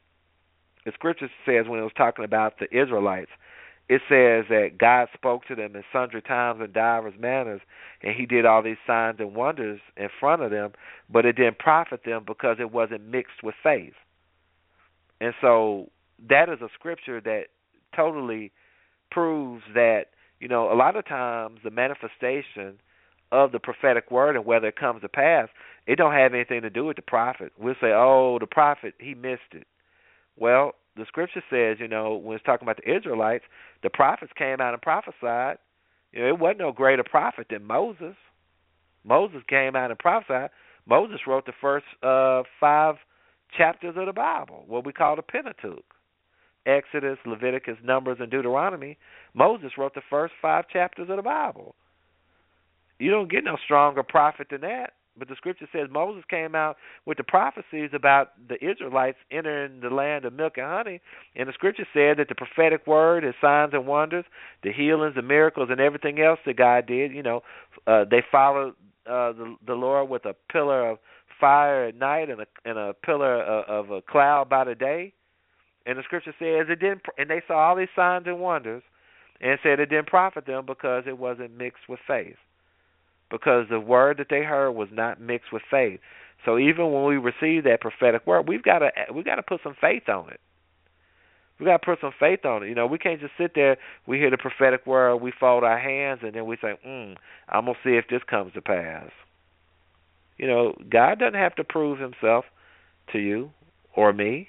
when it was talking about the Israelites, it says that God spoke to them in sundry times and divers manners, and he did all these signs and wonders in front of them, but it didn't profit them because it wasn't mixed with faith. And so that is a scripture that totally proves that, a lot of times the manifestation of the prophetic word and whether it comes to pass, it don't have anything to do with the prophet. We'll say, oh, the prophet, he missed it. Well, the scripture says, when it's talking about the Israelites, the prophets came out and prophesied. It wasn't no greater prophet than Moses. Moses came out and prophesied. Moses wrote the first 5 chapters of the Bible, what we call the Pentateuch. Exodus, Leviticus, Numbers, and Deuteronomy. Moses wrote the first 5 chapters of the Bible. You don't get no stronger prophet than that. But the scripture says Moses came out with the prophecies about the Israelites entering the land of milk and honey. And the scripture said that the prophetic word, his signs and wonders, the healings, the miracles, and everything else that God did, they followed the Lord with a pillar of fire at night and a pillar of a cloud by the day. And the scripture says it didn't, and they saw all these signs and wonders, and it said it didn't profit them because it wasn't mixed with faith. Because the word that they heard was not mixed with faith. So even when we receive that prophetic word, we've got to put some faith on it. We got to put some faith on it. We can't just sit there. We hear the prophetic word, we fold our hands, and then we say, I'm gonna see if this comes to pass. God doesn't have to prove himself to you or me.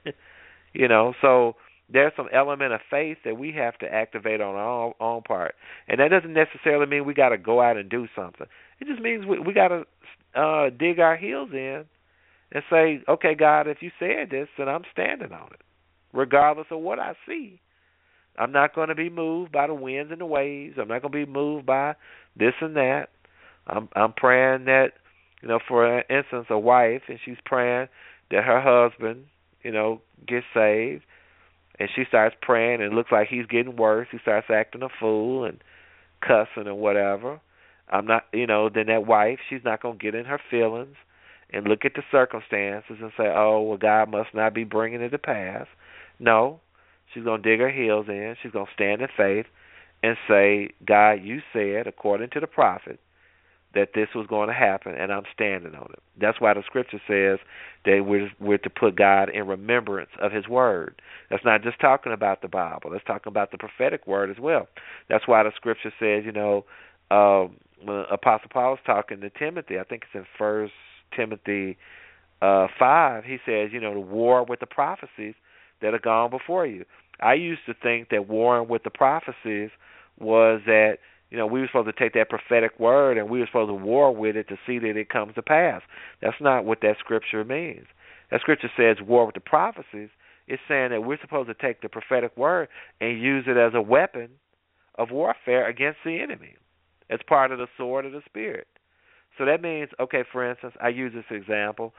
So there's some element of faith that we have to activate on our own part. And that doesn't necessarily mean we got to go out and do something. It just means we got to dig our heels in and say, okay, God, if you said this, then I'm standing on it, regardless of what I see. I'm not going to be moved by the winds and the waves. I'm not going to be moved by this and that. I'm praying that, for instance, a wife, and she's praying that her husband, gets saved. And she starts praying, and it looks like he's getting worse. He starts acting a fool and cussing and whatever. Then that wife, she's not going to get in her feelings and look at the circumstances and say, oh, well, God must not be bringing it to pass. No, she's going to dig her heels in. She's going to stand in faith and say, God, you said, according to the prophet, that this was going to happen, and I'm standing on it. That's why the scripture says that we're to put God in remembrance of his word. That's not just talking about the Bible. That's talking about the prophetic word as well. That's why the scripture says, when Apostle Paul is talking to Timothy, I think it's in 1 Timothy 5, he says, the war with the prophecies that have gone before you. I used to think that warring with the prophecies was that, we were supposed to take that prophetic word and we were supposed to war with it to see that it comes to pass. That's not what that scripture means. That scripture says war with the prophecies. It's saying that we're supposed to take the prophetic word and use it as a weapon of warfare against the enemy. It's part of the sword of the Spirit. So that means, okay, for instance, I use this example.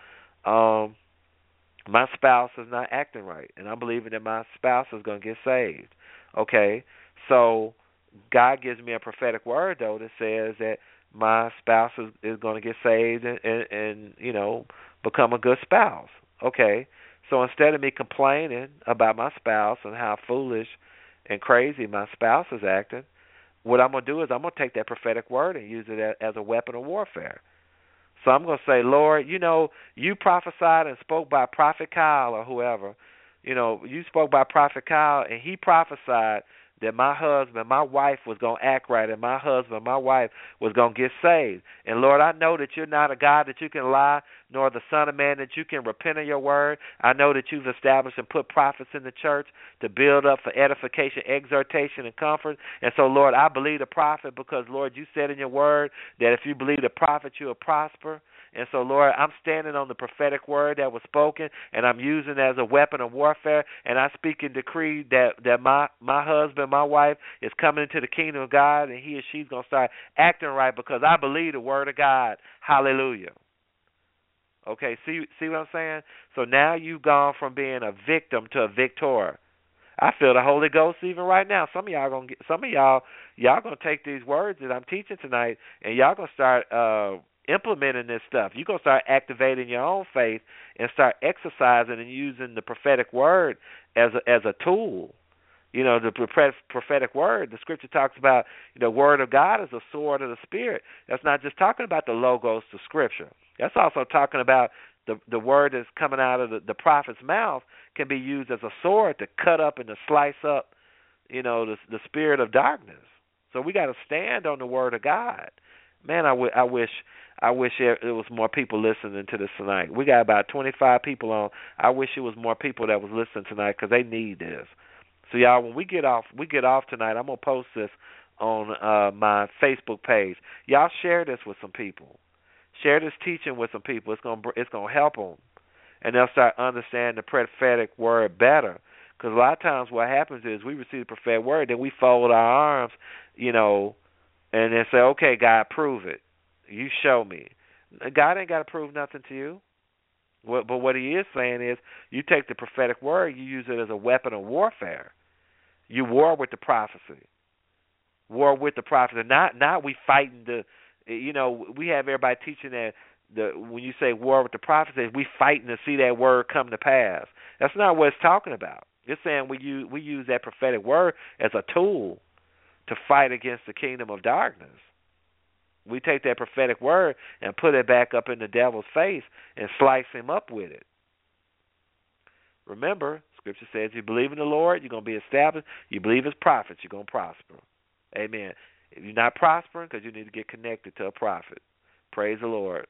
My spouse is not acting right, and I'm believing that my spouse is going to get saved. Okay, so God gives me a prophetic word, though, that says that my spouse is going to get saved and become a good spouse. Okay, so instead of me complaining about my spouse and how foolish and crazy my spouse is acting, what I'm going to do is I'm going to take that prophetic word and use it as a weapon of warfare. So I'm going to say, Lord, you prophesied and spoke by Prophet Kyle or whoever. You spoke by Prophet Kyle, and he prophesied that my husband, my wife was going to act right, and my husband, my wife was going to get saved. And, Lord, I know that you're not a God that you can lie, nor the Son of Man that you can repent of your word. I know that you've established and put prophets in the church to build up for edification, exhortation, and comfort. And so, Lord, I believe the prophet because, Lord, you said in your word that if you believe the prophet, you will prosper. And so, Lord, I'm standing on the prophetic word that was spoken, and I'm using it as a weapon of warfare, and I speak and decree that my husband, my wife, is coming into the kingdom of God, and he or she's going to start acting right because I believe the word of God. Hallelujah. Okay, see what I'm saying? So now you've gone from being a victim to a victor. I feel the Holy Ghost even right now. Some of y'all gonna take these words that I'm teaching tonight, and y'all gonna start implementing this stuff. You're going to start activating your own faith and start exercising and using the prophetic word as a tool. The prophetic word, the scripture talks about, the word of God is a sword of the Spirit. That's not just talking about the logos to scripture. That's also talking about the word that's coming out of the prophet's mouth can be used as a sword to cut up and to slice up, the spirit of darkness. So we got to stand on the word of God. Man, I wish there was more people listening to this tonight. We got about 25 people on. I wish it was more people that was listening tonight because they need this. So y'all, when we get off tonight. I'm gonna post this on my Facebook page. Y'all share this with some people. Share this teaching with some people. It's gonna help them, and they'll start understanding the prophetic word better. Because a lot of times what happens is we receive the prophetic word, then we fold our arms, and then say, okay, God, prove it. You show me. God ain't got to prove nothing to you. But what he is saying is you take the prophetic word, you use it as a weapon of warfare. You war with the prophecy. War with the prophecy. Not we fighting we have everybody teaching that when you say war with the prophecy, we fighting to see that word come to pass. That's not what it's talking about. It's saying we use that prophetic word as a tool to fight against the kingdom of darkness. We take that prophetic word and put it back up in the devil's face and slice him up with it. Remember, Scripture says you believe in the Lord, you're going to be established. You believe his prophets, you're going to prosper. Amen. If you're not prospering, because you need to get connected to a prophet. Praise the Lord.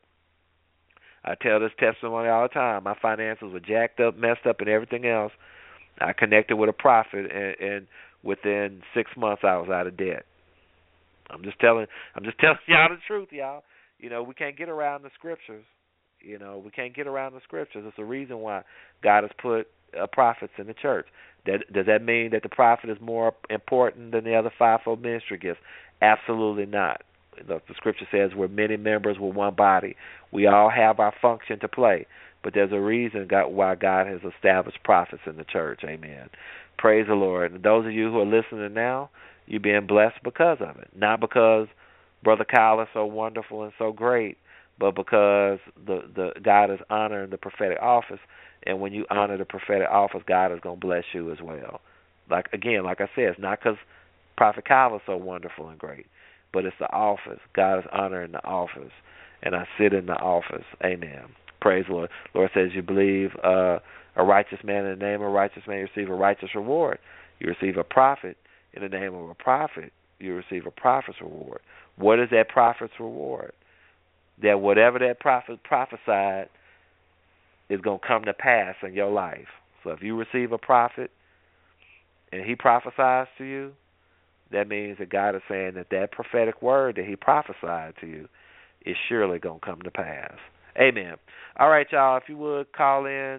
I tell this testimony all the time. My finances were jacked up, messed up, and everything else. I connected with a prophet, and within 6 months I was out of debt. I'm just telling y'all the truth, y'all. We can't get around the scriptures. We can't get around the scriptures. It's the reason why God has put prophets in the church. Does that mean that the prophet is more important than the other fivefold ministry gifts? Absolutely not. The scripture says we're many members with one body. We all have our function to play, but there's a reason why God has established prophets in the church. Amen. Praise the Lord. And those of you who are listening now, you're being blessed because of it. Not because Brother Kyle is so wonderful and so great, but because the God is honoring the prophetic office. And when you honor the prophetic office, God is going to bless you as well. Like I said, it's not because Prophet Kyle is so wonderful and great, but it's the office. God is honoring the office, and I sit in the office. Amen. Praise the Lord. The Lord says you believe a righteous man in the name of a righteous man, you receive a righteous reward. You receive a prophet in the name of a prophet, you receive a prophet's reward. What is that prophet's reward? That whatever that prophet prophesied is going to come to pass in your life. So if you receive a prophet and he prophesies to you, that means that God is saying that prophetic word that he prophesied to you is surely going to come to pass. Amen. All right, y'all, if you would call in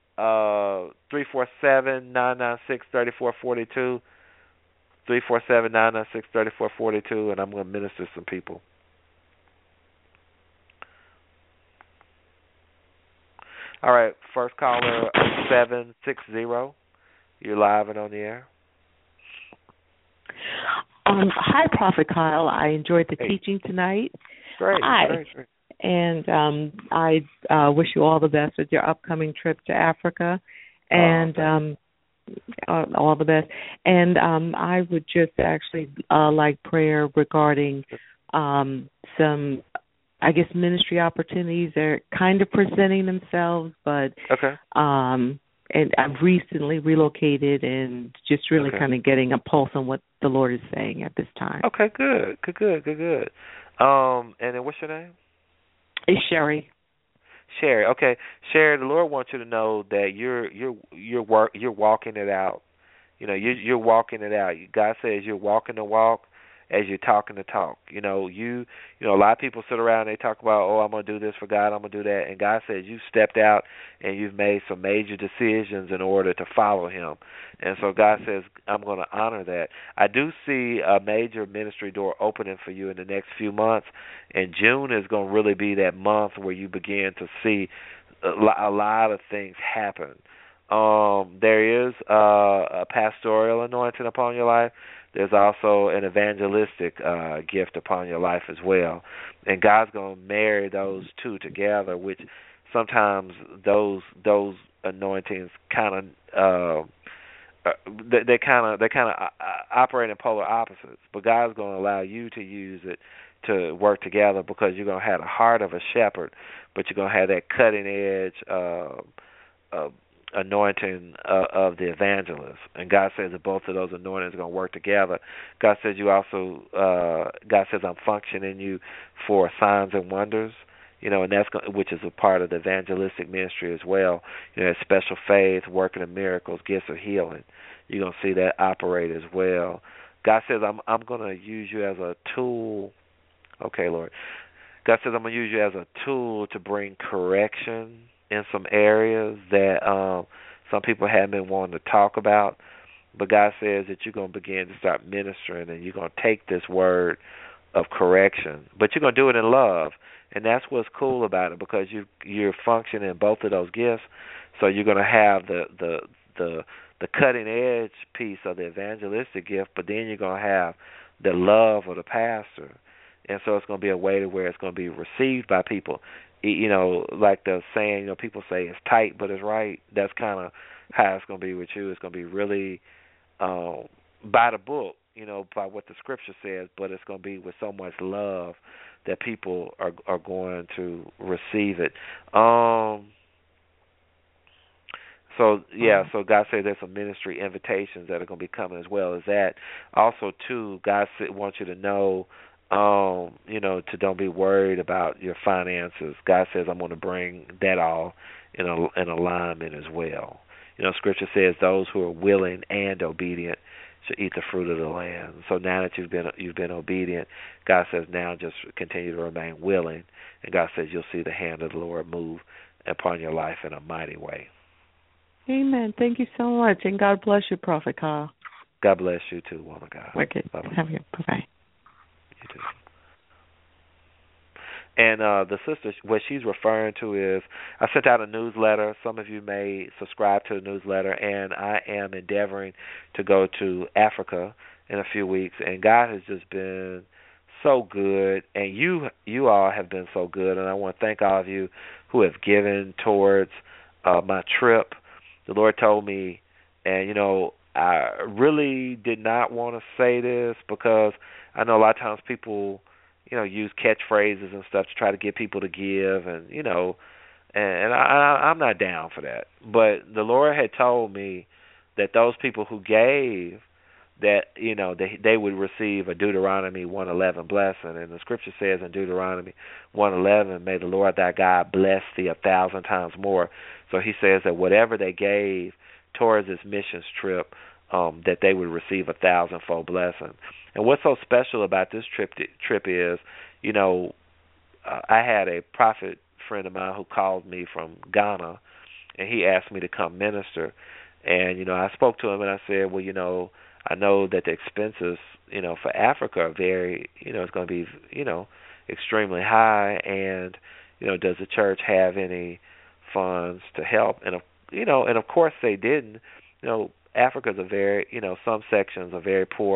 347-996-3442, 347-996-3442, and I'm going to minister to some people. All right, first caller, 760. You're live and on the air. Hi, Prophet Kyle. I enjoyed the teaching tonight. Great. Hi. Great. And I wish you all the best with your upcoming trip to Africa, and all the best. And I would just actually like prayer regarding some, I guess, ministry opportunities. They're kind of presenting themselves, but and I've recently relocated and just really kind of getting a pulse on what the Lord is saying at this time. Okay, good. And then what's your name? It's Sherry. Sherry. Okay, Sherry. The Lord wants you to know that you're walking it out. You know, you're walking it out. God says you're walking the walk as you're talking the talk. You know, a lot of people sit around and they talk about, oh, I'm going to do this for God, I'm going to do that. And God says you've stepped out and you've made some major decisions in order to follow him. And so God says, I'm going to honor that. I do see a major ministry door opening for you in the next few months. And June is going to really be that month where you begin to see a lot of things happen. There is a pastoral anointing upon your life. There's also an evangelistic gift upon your life as well. And God's going to marry those two together, which sometimes those anointings kind of they kind of operate in polar opposites. But God's going to allow you to use it to work together because you're going to have the heart of a shepherd, but you're going to have that cutting edge anointing of the evangelist. And God says that both of those anointings are going to work together. God says God says I'm functioning you for signs and wonders, you know, and which is a part of the evangelistic ministry as well. You know, special faith, working of miracles, gifts of healing. You're going to see that operate as well. God says I'm going to use you as a tool. Okay, Lord. God says I'm going to use you as a tool to bring correction in some areas that some people haven't been wanting to talk about. But God says that you're going to begin to start ministering and you're going to take this word of correction. But you're going to do it in love. And that's what's cool about it because you're functioning in both of those gifts. So you're going to have the cutting edge piece of the evangelistic gift, but then you're going to have the love of the pastor. And so it's going to be a way to where it's going to be received by people. You know, like the saying, you know, people say it's tight but it's right. That's kind of how it's going to be with you. It's going to be really by the book, you know, by what the scripture says, but it's going to be with so much love that people are going to receive it. So God said there's some ministry invitations that are going to be coming as well as that. Also, too, God wants you to know, you know, to don't be worried about your finances. God says I'm going to bring that all in alignment as well. You know, Scripture says those who are willing and obedient should eat the fruit of the land. So now that you've been obedient, God says now just continue to remain willing, and God says you'll see the hand of the Lord move upon your life in a mighty way. Amen. Thank you so much, and God bless you, Prophet Kyle. God bless you too, woman of God. Okay. Have you. Bye-bye. You too. And the sister, what she's referring to is, I sent out a newsletter. Some of you may subscribe to the newsletter, and I am endeavoring to go to Africa in a few weeks. And God has just been so good, and you all have been so good. And I want to thank all of you who have given towards my trip. The Lord told me, and, you know, I really did not want to say this because I know a lot of times people, you know, use catchphrases and stuff to try to get people to give, and, you know, and I'm not down for that. But the Lord had told me that those people who gave, that, you know, they would receive a Deuteronomy 1:11 blessing. And the scripture says in Deuteronomy 1:11, may the Lord thy God bless thee 1,000 times more. So he says that whatever they gave towards this missions trip, that they would receive 1,000-fold blessing. And what's so special about this trip is, you know, I had a prophet friend of mine who called me from Ghana, and he asked me to come minister. And, you know, I spoke to him and I said, well, you know, I know that the expenses, you know, for Africa are very, you know, it's going to be, you know, extremely high. And, you know, does the church have any funds to help? And, you know, and of course they didn't. You know, Africa is a very, you know, some sections are very poor.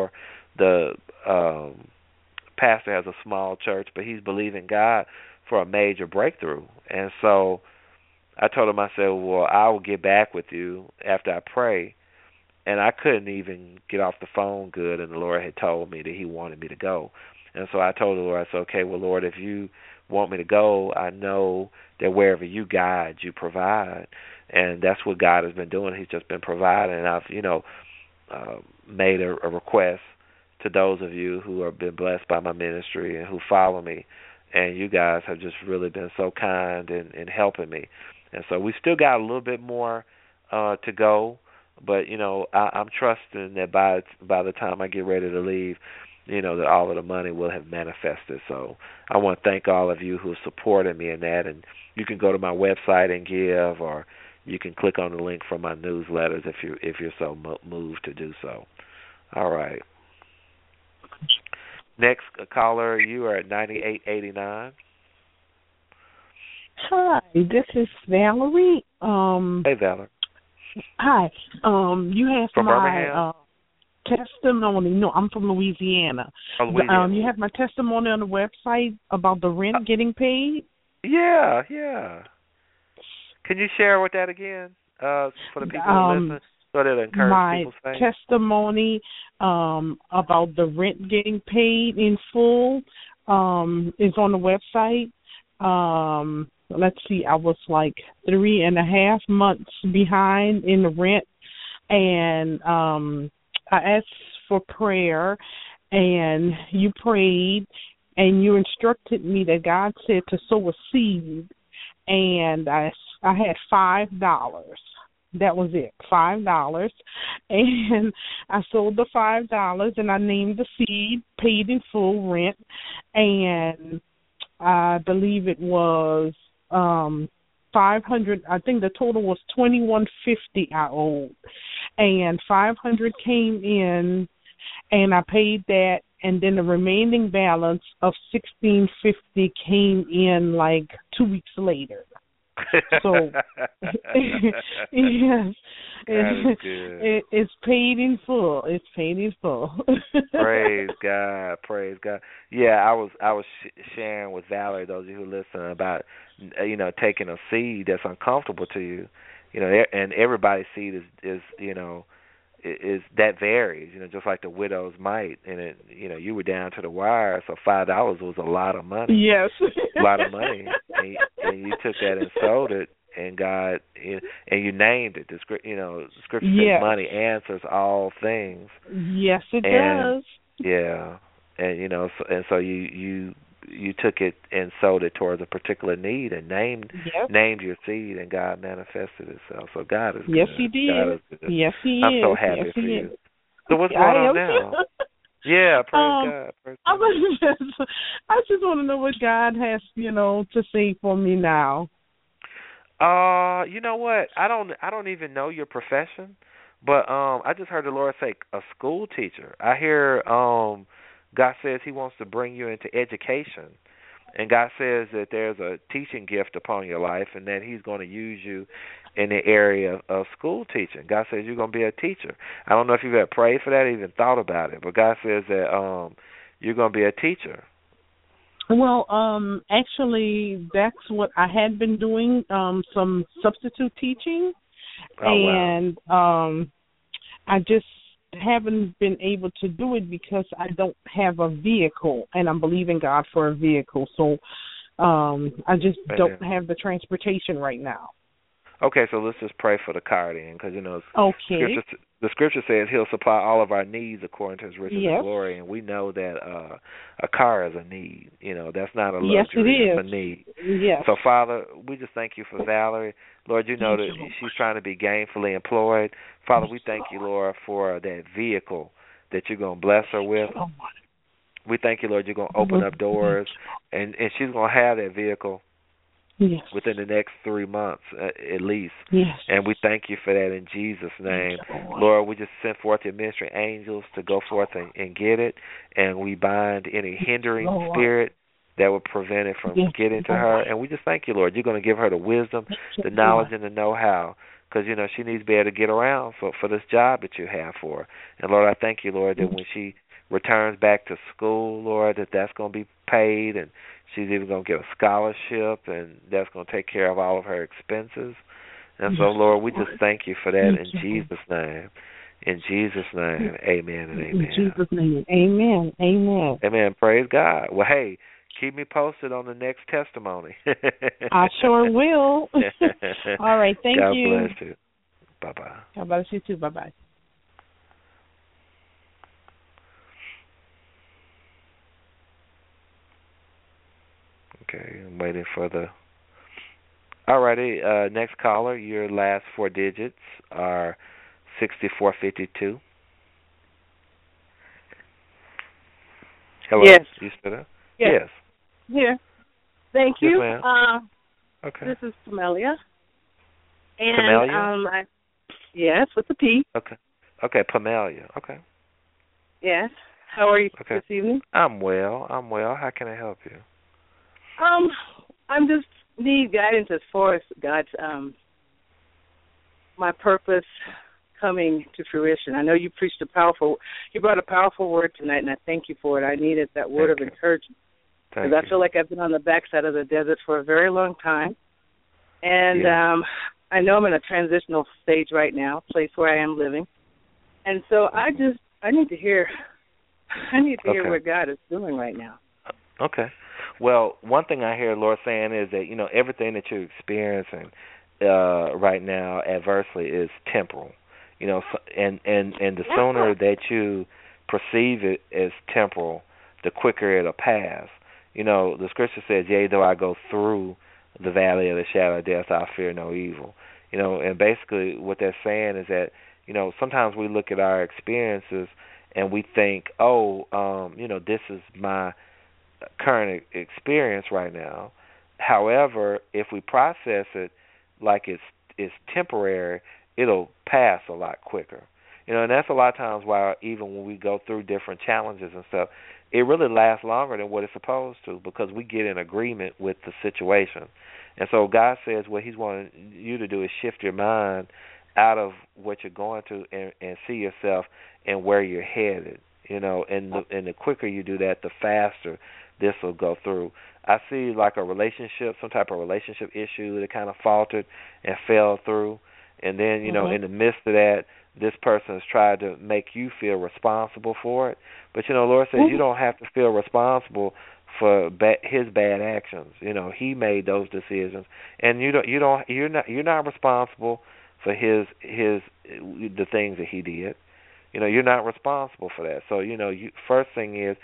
the pastor has a small church, but he's believing God for a major breakthrough. And so I told him, I said, well, I will get back with you after I pray. And I couldn't even get off the phone good, and the Lord had told me that he wanted me to go. And so I told the Lord, I said, okay, well, Lord, if you want me to go, I know that wherever you guide, you provide. And that's what God has been doing. He's just been providing. And I've, made a request to those of you who have been blessed by my ministry and who follow me. And you guys have just really been so kind in helping me. And so we still got a little bit more to go. But, I'm trusting that by the time I get ready to leave, that all of the money will have manifested. So I want to thank all of you who have supported me in that. And you can go to my website and give, or you can click on the link from my newsletters if you're so moved to do so. All right. Next caller, you are at 9889. Hi, this is Valerie. Hey, Valerie. Hi. You have from my Birmingham? testimony. No, I'm from Louisiana. Oh, Louisiana. You have my testimony on the website about the rent getting paid? Yeah. Can you share with that again for the people who listen, so that it encourage people's faith? My testimony about the rent getting paid in full is on the website. Let's see, I was like 3.5 months behind in the rent, and I asked for prayer, and you prayed, and you instructed me that God said to sow a seed, and I had $5. That was it, $5, and I sold the $5, and I named the seed, paid in full rent, and I believe it was $500. I think the total was $2,150 I owed, and $500 came in, and I paid that, and then the remaining balance of $1,650 came in like 2 weeks later. So yes, it's paid in full. It's paid in full. Praise God. Yeah, I was sharing with Valerie, those of you who listen, about taking a seed that's uncomfortable to you, and everybody's seed is that varies, just like the widow's mite, and it, you were down to the wire, so $5 was a lot of money. Yes, a lot of money, and you took that and sold it, and God, and you named it. The scripture says money answers all things. Yes, it does. Yeah, and so you took it and sold it towards a particular need, and named your seed, and God manifested itself. So God is good. Yes, He did. God is good. Yes, He is. I'm so happy for you. So what's going on now? Yeah, praise God. I just want to know what God has, to say for me now. You know what? I don't even know your profession, but I just heard the Lord say a school teacher. I hear God says He wants to bring you into education, and God says that there's a teaching gift upon your life, and that He's going to use you in the area of school teaching. God says you're going to be a teacher. I don't know if you've ever prayed for that or even thought about it, but God says that you're going to be a teacher. Well, actually, that's what I had been doing, some substitute teaching, and I just haven't been able to do it because I don't have a vehicle, and I'm believing God for a vehicle, so I just don't have the transportation right now. Okay, so let's just pray for the car then, because okay. The scripture says He'll supply all of our needs according to His riches and glory, and we know that a car is a need. That's not a luxury. Yes, it is. It's a need. Yes. So, Father, we just thank You for Valerie. Lord, You know that she's trying to be gainfully employed. Father, we thank You, Lord, for that vehicle that You're going to bless her with. We thank You, Lord, You're going to open up doors, and she's going to have that vehicle within the next 3 months at least. Yes. And we thank You for that in Jesus' name. Lord, we just send forth Your ministry angels to go forth and get it, and we bind any hindering spirit that would prevent it from getting to her. And we just thank You, Lord. You're going to give her the wisdom, the knowledge, and the know-how, because, she needs to be able to get around for this job that You have for her. And, Lord, I thank You, Lord, that when returns back to school, Lord, that's going to be paid, and she's even going to get a scholarship, and that's going to take care of all of her expenses. And so, Lord, we just thank you for that in Jesus' name. In Jesus' name, amen and amen. In Jesus' name, amen, amen. Amen. Praise God. Well, hey, keep me posted on the next testimony. I sure will. All right, thank you. God bless you. Bye-bye. God bless you too. Bye-bye. Okay, I'm waiting for the... All righty, next caller, your last four digits are 6452. Hello? Yes. You still there? Yes. Here. Thank Yes, you. ma'am. Okay. This is Pamelia. And, Pamelia? Yes, with the P. Okay. Okay, Pamelia. Okay. Yes. How are you this evening? I'm well. How can I help you? I'm just need guidance as far as God's my purpose coming to fruition. I know you brought a powerful word tonight, and I thank you for it. I needed that word of encouragement because I feel like I've been on the backside of the desert for a very long time, and I know I'm in a transitional stage right now, place where I am living, and so I need to hear what God is doing right now. Okay. Well, one thing I hear the Lord saying is that, everything that you're experiencing right now adversely is temporal. And the sooner that you perceive it as temporal, the quicker it'll pass. The scripture says, yea, though I go through the valley of the shadow of death, I'll fear no evil. And basically what they're saying is that, sometimes we look at our experiences and we think, this is my current experience right now. However, if we process it like it's temporary, it'll pass a lot quicker. And that's a lot of times why even when we go through different challenges and stuff, it really lasts longer than what it's supposed to because we get in agreement with the situation. And so God says what he's wanting you to do is shift your mind out of what you're going through and see yourself and where you're headed. And the quicker you do that, the faster this will go through. I see like a relationship, some type of relationship issue that kind of faltered and fell through. And then, in the midst of that, this person has tried to make you feel responsible for it. But, the Lord says you don't have to feel responsible for his bad actions. He made those decisions. And you're not responsible for the things that he did. You're not responsible for that. So, first thing is,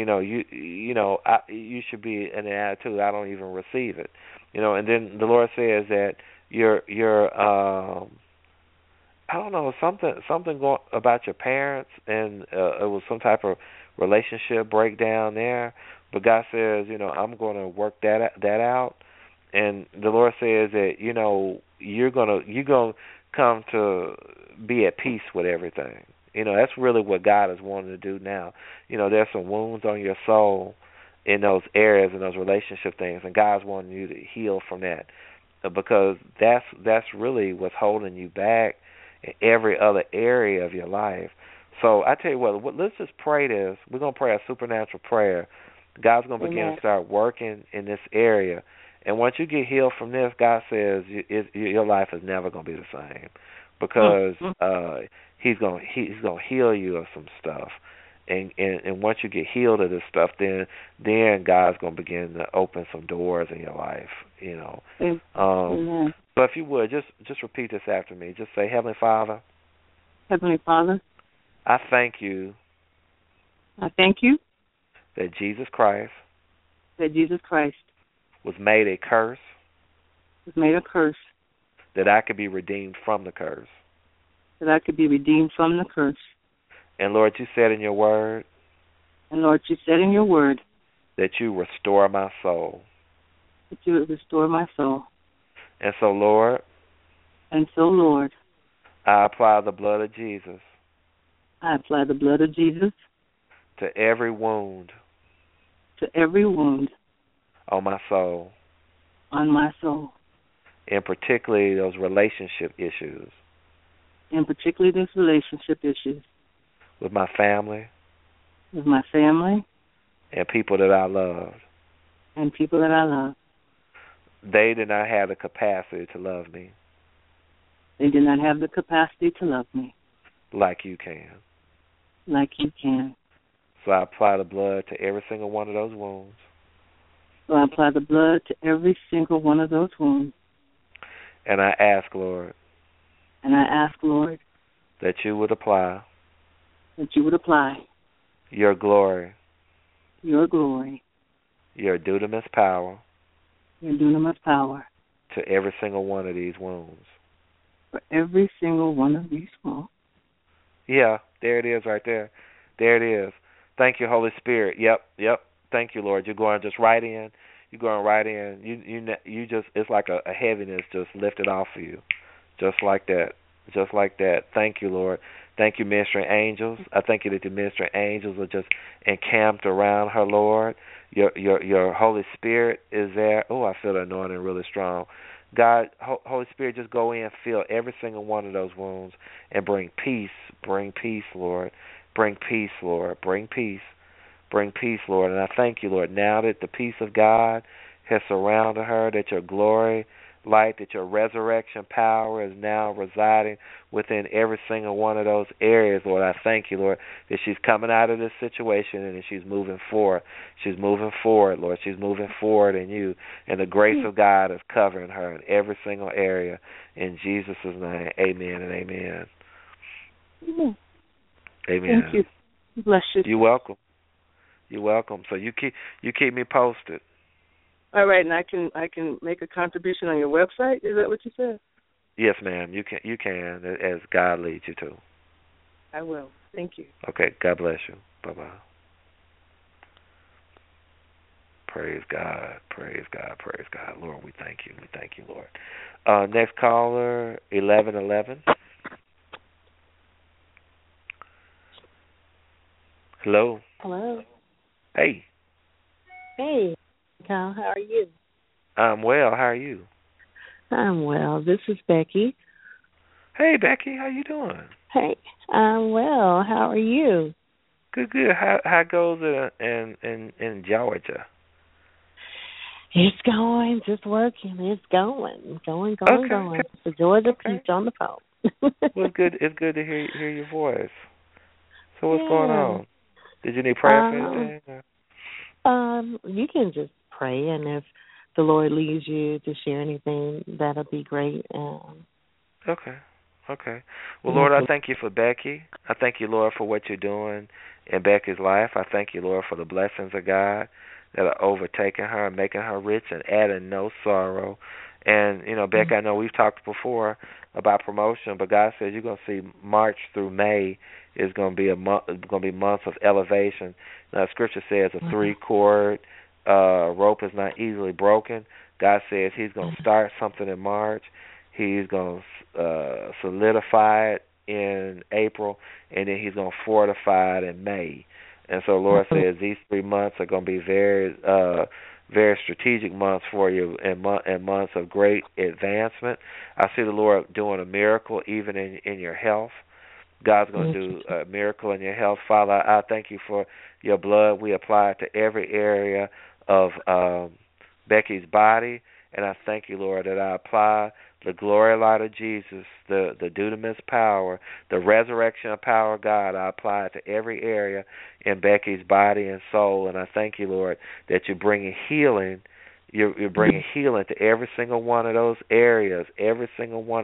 you should be in an attitude, I don't even receive it. And then the Lord says that you're I don't know, something going about your parents, and it was some type of relationship breakdown there. But God says, I'm going to work that out. And the Lord says that, you're gonna come to be at peace with everything. That's really what God is wanting to do now. There's some wounds on your soul in those areas and those relationship things, and God's wanting you to heal from that because that's really what's holding you back in every other area of your life. So I tell you what, let's just pray this. We're going to pray a supernatural prayer. God's going to begin to start working in this area. And once you get healed from this, God says your life is never going to be the same because He's going to heal you of some stuff. And once you get healed of this stuff, then God's going to begin to open some doors in your life, So if you would, just repeat this after me. Just say, Heavenly Father. Heavenly Father. I thank you. I thank you. That Jesus Christ. That Jesus Christ. Was made a curse. Was made a curse. That I could be redeemed from the curse. That I could be redeemed from the curse. And Lord, you said in your word. And Lord, you said in your word. That you restore my soul. That you would restore my soul. And so, Lord. And so, Lord. I apply the blood of Jesus. I apply the blood of Jesus. To every wound. To every wound. On my soul. On my soul. And particularly those relationship issues. And particularly those relationship issues. With my family. with my family, and people that I love. and people that I love. They did not have the capacity to love me They did not have the capacity to love me like you can. like you can. So I apply the blood to every single one of those wounds. So I apply the blood to every single one of those wounds. And I ask, Lord, And I ask, Lord, that you would apply that you would apply your glory, your glory, your dunamis power your dunamis power to every single one of these wounds. for every single one of these wounds. Yeah, there it is right there. There it is. Thank you, Holy Spirit. Yep. Thank you, Lord. You're going just right in. You're going right in. You just, it's like a heaviness just lifted off of you. Just like that. Just like that. Thank you, Lord. Thank you, ministering angels. I thank you that the ministering angels are just encamped around her, Lord. Your Holy Spirit is there. Oh, I feel the anointing really strong. God, Holy Spirit, just go in, fill every single one of those wounds, and bring peace. Bring peace, Lord. Bring peace, Lord. Bring peace. Bring peace, Lord. And I thank you, Lord, now that the peace of God has surrounded her, that your glory, light, that your resurrection power is now residing within every single one of those areas, Lord. I thank you, Lord, that she's coming out of this situation and that she's moving forward. She's moving forward, Lord. She's moving forward in you. And the grace of God is covering her in every single area. In Jesus' name, amen and amen. Amen. Thank you. Bless you. You're welcome. You're welcome. So you keep me posted. All right, and I can make a contribution on your website. Is that what you said? Yes, ma'am. You can as God leads you to. I will. Thank you. Okay. God bless you. Bye-bye. Praise God. Praise God. Praise God. Lord, we thank you. We thank you, Lord. Next caller, 1111. Hello. Hello. Hey. Hey, Kyle. How are you? I'm well. How are you? I'm well. This is Becky. Hey, Becky. How you doing? Hey, I'm well. How are you? Good. How goes it in Georgia? It's going. Just working. It's going. Going. Okay. The joy of the peach on the phone. Well, it's good. It's good to hear your voice. So what's going on? Did you need prayer for anything? You can just pray, and if the Lord leads you to share anything, that'll be great. Okay. Well, Lord, I thank you for Becky. I thank you, Lord, for what you're doing in Becky's life. I thank you, Lord, for the blessings of God that are overtaking her and making her rich and adding no sorrow. And, Becky, I know we've talked before about promotion, but God says you're going to see March through May is going to be months of elevation. Now, Scripture says a three-cord rope is not easily broken. God says he's going to start something in March. He's going to solidify it in April, and then he's going to fortify it in May. And so the Lord says these 3 months are going to be very very strategic months for you and months of great advancement. I see the Lord doing a miracle even in your health. God's going to do a miracle in your health. Father, I thank you for your blood. We apply it to every area of Becky's body, and I thank you, Lord, that I apply the glory light of Jesus, the dunamis power, the resurrection of power of God. I apply it to every area in Becky's body and soul, and I thank you, Lord, that you're bringing healing. You're bringing healing to every single one of those areas, every single one,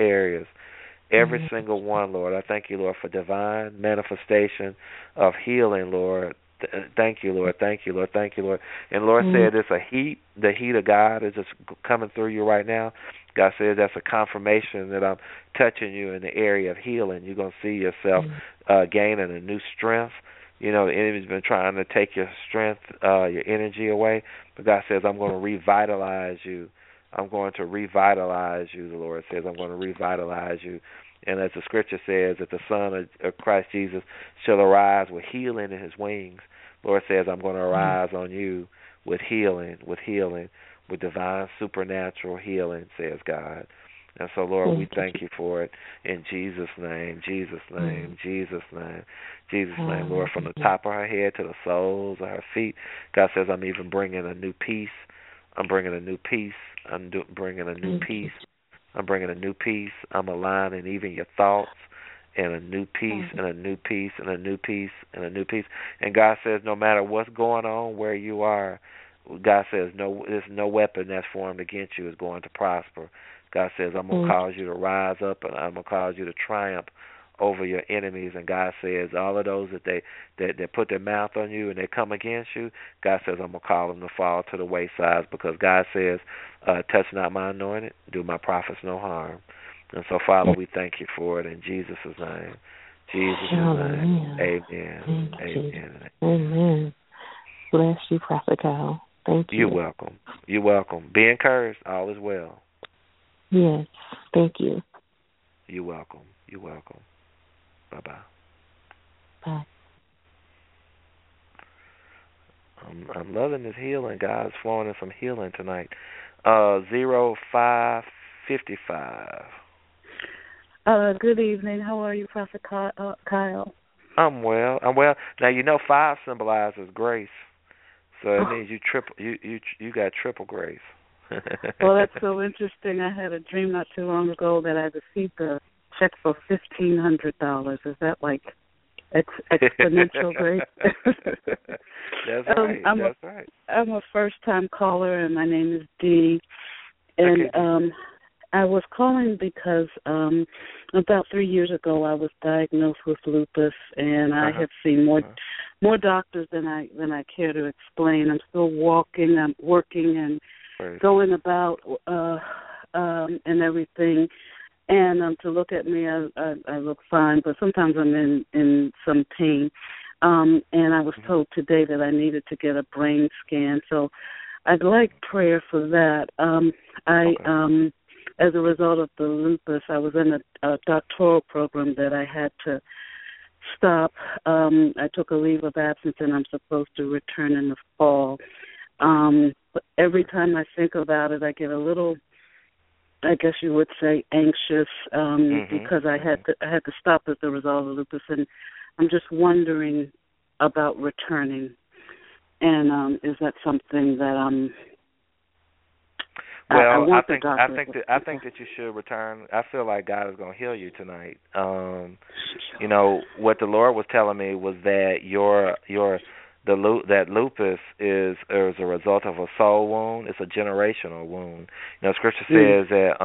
Lord. I thank you, Lord, for divine manifestation of healing, Lord. Thank you, Lord. And Lord said it's the heat of God is just coming through you right now. God says that's a confirmation that I'm touching you in the area of healing. You're going to see yourself gaining a new strength. The enemy's been trying to take your strength, your energy away. But God says, I'm going to revitalize you. The Lord says, I'm going to revitalize you. And as the Scripture says, that the Son of Christ Jesus shall arise with healing in his wings. Lord says, I'm going to arise on you with healing, with divine supernatural healing, says God. And so, Lord, we thank you for it in Jesus' name, Jesus' name, Jesus' name, Jesus' name. Lord, from the top of her head to the soles of her feet, God says, I'm even bringing a new peace. I'm bringing a new peace. I'm bringing a new peace. I'm bringing a new peace. I'm aligning even your thoughts and a new peace and a new peace and a new peace and a new peace. And God says, no matter what's going on, where you are, God says, there's no weapon that's formed against you is going to prosper. God says, I'm going to cause you to rise up, and I'm going to cause you to triumph over your enemies. And God says, all of those that put their mouth on you and they come against you, God says, I'm going to call them to fall to the wayside, because God says, touch not my anointed, do my prophets no harm. And so, Father, we thank you for it in Jesus' name. Jesus' name. Amen. Amen. Amen. Bless you, Prophet Kyle. Thank you. You're welcome. You're welcome. Be encouraged. All is well. Yes. Thank you. You're welcome. You're welcome. Bye-bye. Bye. I'm loving this healing. God's flowing in some healing tonight. 0555. Good evening. How are you, Prophet Kyle? I'm well. Now 5 symbolizes grace, so it means you got triple grace. Well, that's so interesting. I had a dream not too long ago that I received a check for $1,500. Is that like exponential grace? That's right. That's right. I'm a first-time caller, and my name is Dee. And I was calling because about 3 years ago I was diagnosed with lupus, and I have seen more doctors than I care to explain. I'm still walking, I'm working, and going about and everything. And to look at me, I look fine, but sometimes I'm in some pain. And I was told today that I needed to get a brain scan, so I'd like prayer for that. As a result of the lupus, I was in a doctoral program that I had to stop. I took a leave of absence, and I'm supposed to return in the fall. But every time I think about it, I get a little, I guess you would say, anxious because I had to stop as a result of the lupus, and I'm just wondering about returning. And is that something that Well, I think that you should return. I feel like God is going to heal you tonight. What the Lord was telling me was that that lupus is as a result of a soul wound. It's a generational wound. Scripture says that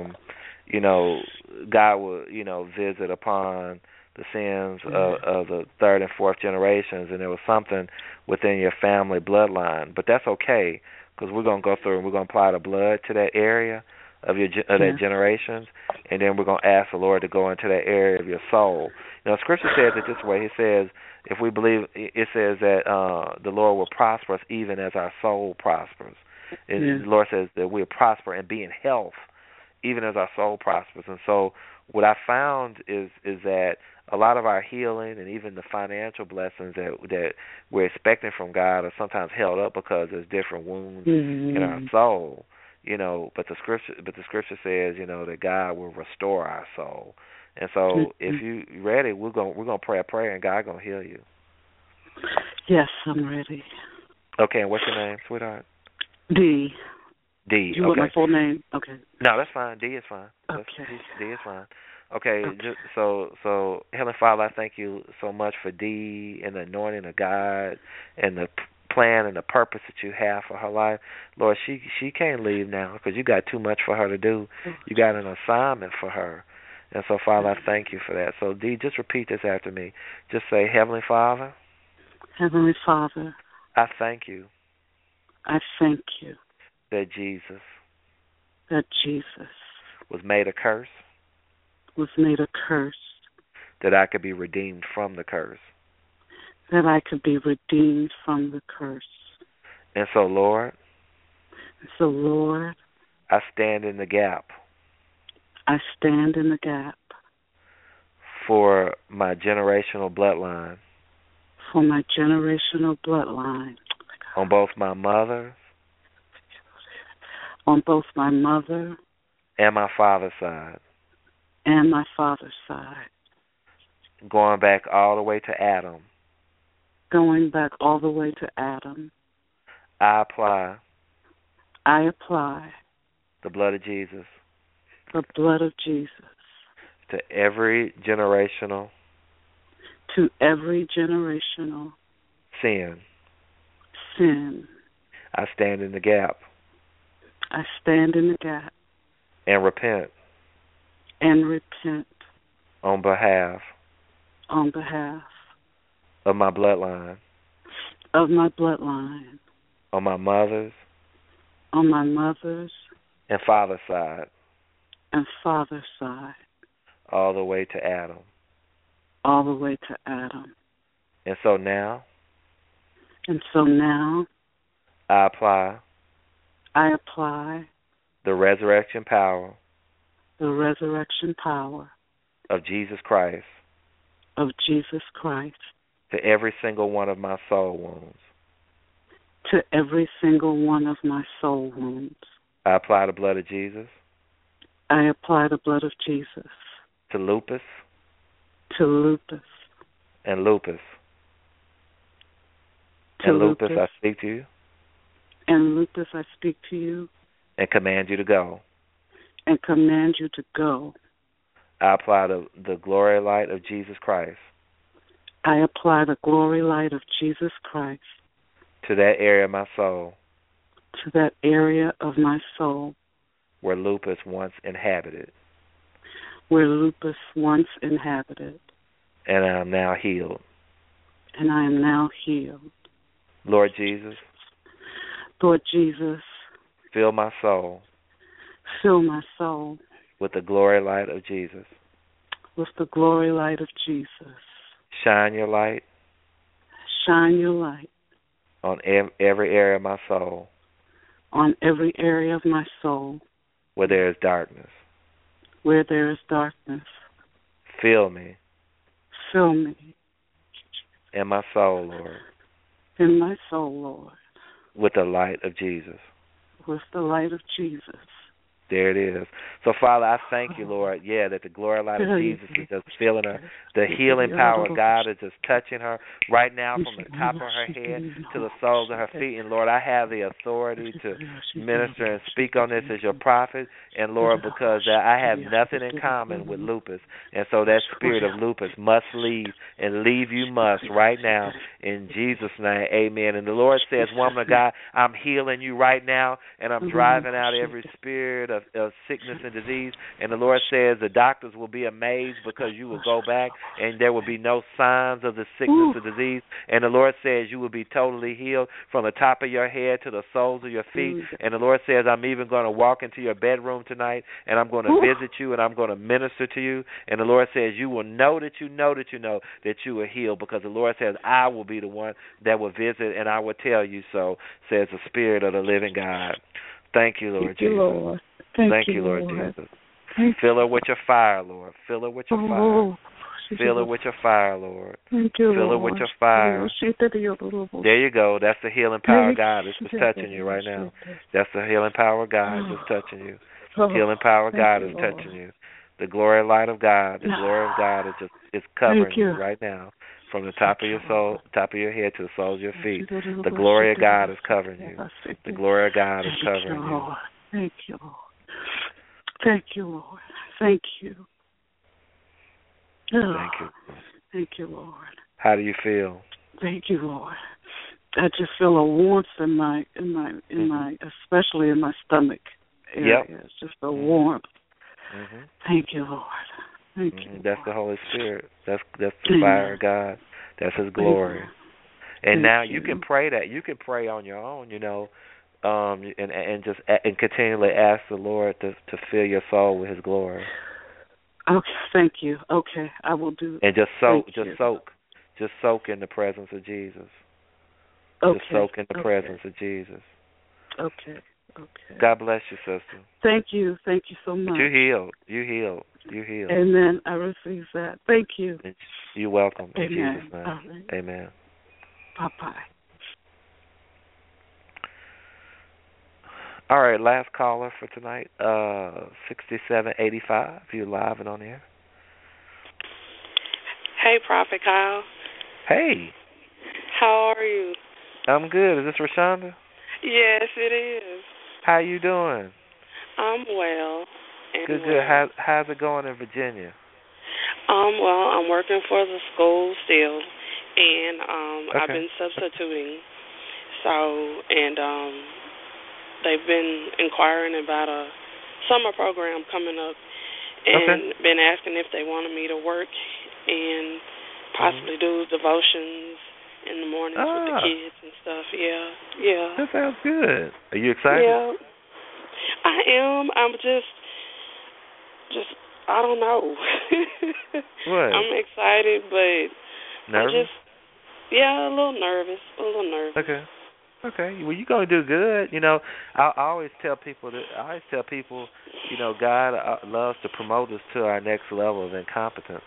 God will visit upon the sins of the third and fourth generations, and there was something within your family bloodline. But that's okay, because we're going to go through and we're going to apply the blood to that area of that generations, and then we're going to ask the Lord to go into that area of your soul. Scripture says it this way. It says, if we believe, it says that the Lord will prosper us even as our soul prospers. The Lord says that we'll prosper and be in health even as our soul prospers. And so what I found is that a lot of our healing and even the financial blessings that we're expecting from God are sometimes held up because there's different wounds in our soul. But the scripture says, that God will restore our soul. And so if you're ready, we're gonna pray a prayer, and God's gonna heal you. Yes, I'm ready. Okay, and what's your name, sweetheart? Dee. Dee. Do you want my full name? Okay. No, that's fine. Dee is fine. Okay. Dee is fine. Okay. So Heavenly Father, I thank you so much for Dee and the anointing of God and the plan and the purpose that you have for her life. Lord, she can't leave now because you got too much for her to do. You got an assignment for her. And so, Father, I thank you for that. So, Dee, just repeat this after me. Just say, Heavenly Father. Heavenly Father. I thank you. I thank you. That Jesus. Was made a curse. Was made a curse. That I could be redeemed from the curse. That I could be redeemed from the curse. And so, Lord. I stand in the gap. I stand in the gap. For my generational bloodline. For my generational bloodline. On both my mother. On both my mother. and my father's side, and my father's side, going back all the way to Adam. Going back all the way to Adam. I apply the blood of Jesus. The blood of Jesus. To every generational. To every generational. Sin. Sin. I stand in the gap. I stand in the gap. And repent. And repent. On behalf. On behalf. Of my bloodline. Of my bloodline. On my mother's. On my mother's. And father's side. And father's side. All the way to Adam. All the way to Adam. And so now. And so now. I apply. The resurrection power. The resurrection power. Of Jesus Christ. Of Jesus Christ. To every single one of my soul wounds. To every single one of my soul wounds. I apply the blood of Jesus. I apply the blood of Jesus. To lupus. To lupus. And lupus. To and lupus, lupus. I speak to you. And lupus, I speak to you. And command you to go. And command you to go. I apply the glory light of Jesus Christ. I apply the glory light of Jesus Christ. To that area of my soul. To that area of my soul. Where lupus once inhabited. Where lupus once inhabited. And I am now healed. And I am now healed. Lord Jesus. Lord Jesus. Fill my soul. Fill my soul. With the glory light of Jesus. With the glory light of Jesus. Shine your light. Shine your light. On every area of my soul. On every area of my soul. Where there is darkness. Where there is darkness. Fill me. Fill me. In my soul, Lord. In my soul, Lord. With the light of Jesus. With the light of Jesus. There it is. So, Father, I thank you, Lord, that the glory light of Jesus is just filling her. The healing power of God is just touching her right now from the top of her head to the soles of her feet. And, Lord, I have the authority to minister and speak on this as your prophet. And, Lord, because I have nothing in common with lupus. And so that spirit of lupus must leave, and leave you must right now in Jesus' name. Amen. And the Lord says, woman of God, I'm healing you right now, and I'm driving out every spirit of sickness and disease. And the Lord says the doctors will be amazed because you will go back and there will be no signs of the sickness or disease. And the Lord says you will be totally healed from the top of your head to the soles of your feet. And the Lord says I'm even going to walk into your bedroom tonight, and I'm going to visit you, and I'm going to minister to you. And the Lord says you will know that you know that you know that you are healed, because the Lord says I will be the one that will visit, and I will tell you so, says the Spirit of the living God. Thank you, Lord Jesus. Lord. Thank you, Lord Jesus. Fill her with your fire, Lord. Fill her with your fire. Fill her with your fire, Lord. Thank you, Fill her with your fire. There you go. That's the healing power of God. It's just touching you right now. That's the healing power of God. It's just touching you. Healing power of God is touching you. The glory light of God, the glory of God is covering you right now. From the top of your soul, top of your head to the soles of your feet. The glory of God is covering you. The glory of God is covering you. Thank you, Lord. Thank you, Lord. Thank you. Thank you. Thank you, Lord. How do you feel? Thank you, Lord. I just feel a warmth in my especially in my stomach area. Yep. It's just a warmth. Mm-hmm. Thank you, Lord. Thank you. That's the Holy Spirit. That's the fire of God. That's His glory. And now you can pray that. You can pray on your own, and just continually ask the Lord to fill your soul with His glory. Okay, thank you. Okay, I will do. And just soak in the presence of Jesus. Okay. Just soak in the presence of Jesus. Okay. God bless you, sister. Thank you so much. But you healed. Amen. I receive that. Thank you. You're welcome. Amen. In Jesus' name. Right. Amen. Bye-bye. All right, last caller for tonight, 6785, if you're live and on the air. Hey, Prophet Kyle. Hey. How are you? I'm good. Is this Rashonda? Yes, it is. How you doing? I'm well. Good. How's it going in Virginia? Well, I'm working for the school still, and Okay. I've been substituting. So, and they've been inquiring about a summer program coming up, and been asking if they wanted me to work and possibly do devotions in the mornings with the kids and stuff. Yeah. That sounds good. Are you excited? Yeah, I am. I'm just I don't know. What? I'm excited, but nervous? A little nervous. Okay. Well, you're gonna do good. You know, I always tell people you know, God loves to promote us to our next level of incompetence.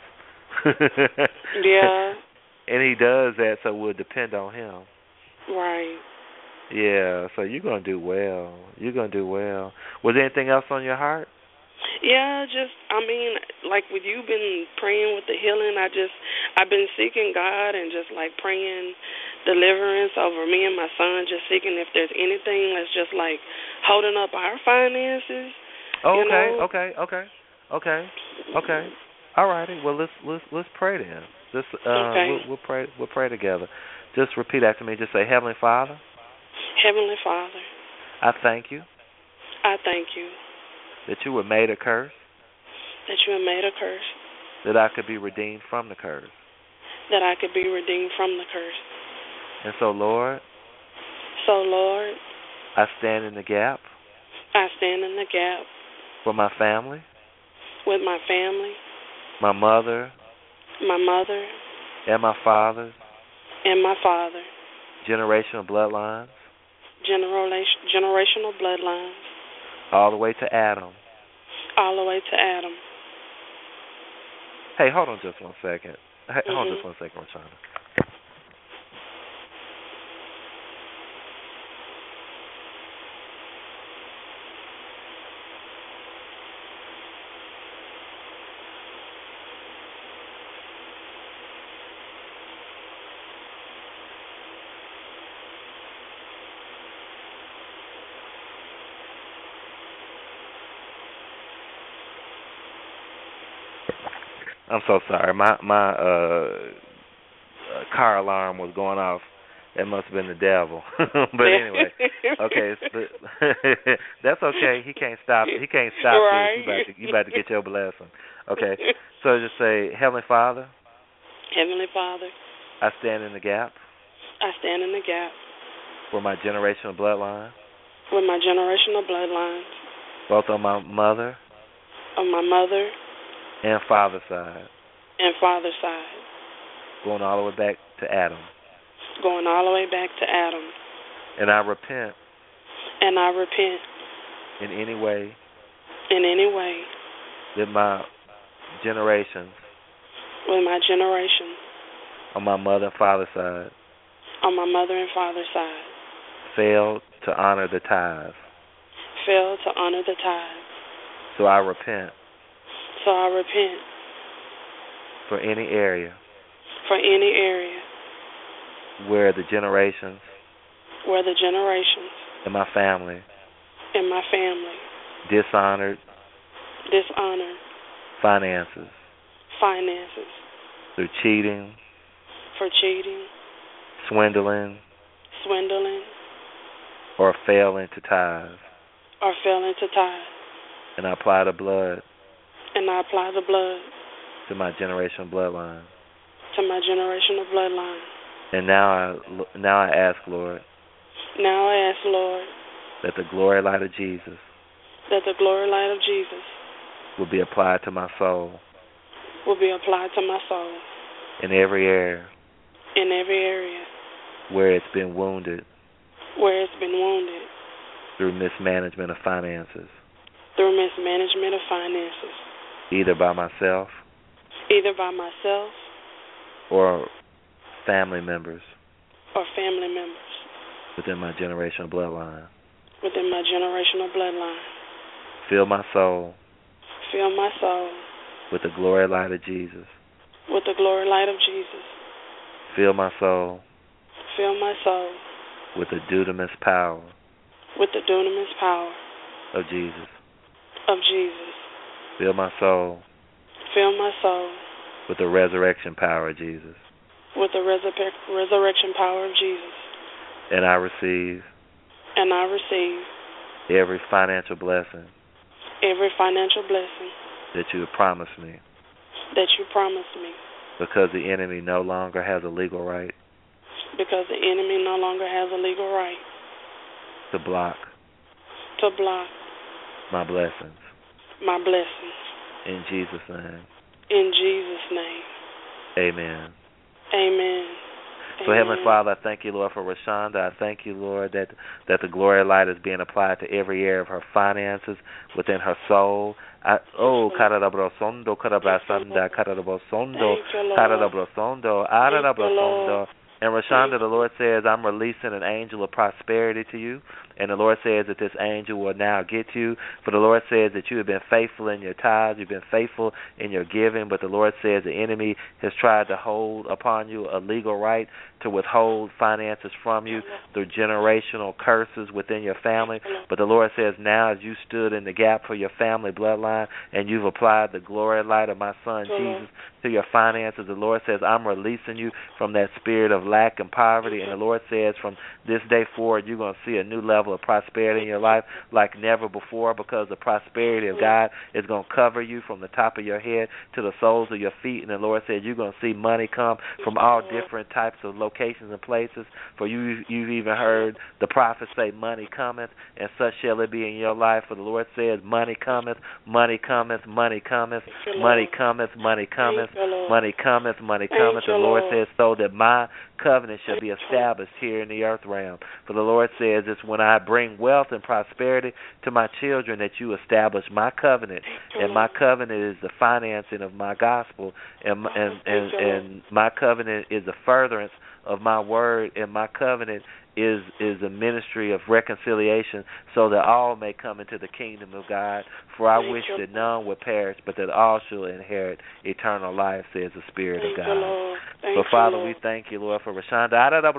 Yeah. And He does that, so we'll depend on Him. Right. Yeah. So you're gonna do well. Was there anything else on your heart? Yeah, like with you been praying with the healing, I've been seeking God and just like praying deliverance over me and my son, just seeking if there's anything that's just like holding up our finances. Okay. You know? Okay. All righty. Well, let's pray then. We'll pray together. Just repeat after me. Just say, Heavenly Father. Heavenly Father. I thank you. I thank you. That you were made a curse. That you were made a curse. That I could be redeemed from the curse. That I could be redeemed from the curse. And so, Lord. I stand in the gap. I stand in the gap. For my family. With my family. My mother. My mother. And my father. And my father. Generational bloodlines. Generational bloodlines. All the way to Adam. All the way to Adam. Hey, hold on just 1 second. Hold on just 1 second, Rashonda. I'm so sorry. My car alarm was going off. That must have been the devil. But anyway, okay, that's okay. He can't stop. He can't stop right. this. You about to get your blessing. Okay, so just say, Heavenly Father. Heavenly Father. I stand in the gap. I stand in the gap. For my generational bloodline. With my generational bloodlines. Both on my mother. On my mother. And father's side. And father's side. Going all the way back to Adam. Going all the way back to Adam. And I repent. And I repent. In any way. In any way. That my generations. With my generation. On my mother and father's side. On my mother and father's side. Failed to honor the tithe. Failed to honor the tithe. So I repent. So I repent. For any area. For any area. Where the generations. Where the generations. In my family. In my family. Dishonored. Dishonored. Finances. Finances. Through cheating. For cheating. Swindling. Swindling. Or failing to tithe. Or failing to tithe. And I apply the blood. And I apply the blood. To my generational bloodline. To my generational bloodline. And now I ask, Lord. Now I ask, Lord. That the glory light of Jesus. That the glory light of Jesus. Will be applied to my soul. Will be applied to my soul. In every area. In every area. Where it's been wounded. Where it's been wounded. Through mismanagement of finances. Through mismanagement of finances. Either by myself. Either by myself. Or family members. Or family members. Within my generational bloodline. within my generational bloodline. Fill my soul. Fill my soul with the glory light of Jesus. With the glory light of Jesus. Fill my soul. Fill my soul with the dunamis power. With the dunamis power of Jesus. Of Jesus. Fill my soul. Fill my soul with the resurrection power of Jesus. With the resurrection power of Jesus. And I receive. And I receive every financial blessing. Every financial blessing that you have promised me. That you promised me. Because the enemy no longer has a legal right. Because the enemy no longer has a legal right. To block. To block. My blessings. My blessings. In Jesus' name. In Jesus' name. Amen. Amen. So, Heavenly Father, I thank you, Lord, for Rashonda. I thank you, Lord, that the glory light is being applied to every area of her finances, within her soul. Karabrosondo, Karabrasanda, Karabrosondo, Karabrosondo, Arabrosondo. And Rashonda, the Lord says, I'm releasing an angel of prosperity to you. And the Lord says that this angel will now get you. For the Lord says that you have been faithful in your tithes, you've been faithful in your giving. But the Lord says the enemy has tried to hold upon you a legal right to withhold finances from you through generational curses within your family. But the Lord says now, as you stood in the gap for your family bloodline and you've applied the glory light of my son Jesus to your finances, the Lord says, I'm releasing you from that spirit of lack and poverty. And the Lord says from this day forward, you're going to see a new level of prosperity in your life like never before, because the prosperity of God is going to cover you from the top of your head to the soles of your feet. And the Lord said you're going to see money come from all different types of locations and places. For you've even heard the prophet say, money cometh, and such shall it be in your life. For the Lord says, money cometh, money cometh, money cometh, money cometh, money cometh, money cometh, money cometh. The Lord says, so that my covenant shall be established here in the earth realm. For the Lord says, it's when I bring wealth and prosperity to my children that you establish my covenant. And my covenant is the financing of my gospel. And my covenant is the furtherance of my word. And my covenant is a ministry of reconciliation, so that all may come into the kingdom of God. For I wish that none would perish, but that all shall inherit eternal life, says the Spirit of God. So, Father, we thank you, Lord, for Rashonda.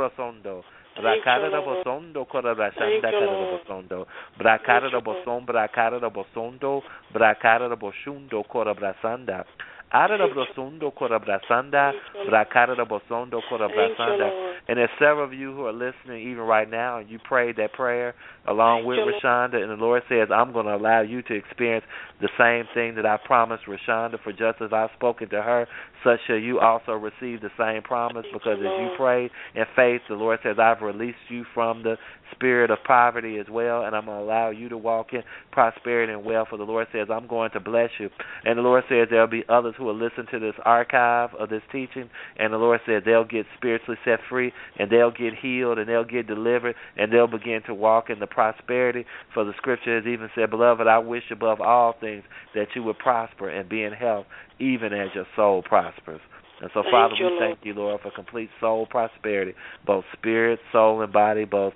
And there's several of you who are listening even right now, and you prayed that prayer along with Rashonda, and the Lord says, I'm going to allow you to experience the same thing that I promised Rashonda, for just as I've spoken to her, such shall you also receive the same promise, because as you pray in faith, the Lord says, I've released you from the spirit of poverty as well, and I'm going to allow you to walk in prosperity and wealth. For the Lord says, I'm going to bless you. And the Lord says there'll be others who will listen to this archive of this teaching, and the Lord says they'll get spiritually set free, and they'll get healed, and they'll get delivered, and they'll begin to walk in the prosperity. For the scripture has even said, beloved, I wish above all things that you would prosper and be in health, even as your soul prospers. And so, Father, we thank you, Lord, for complete soul prosperity, both spirit, soul, and body, both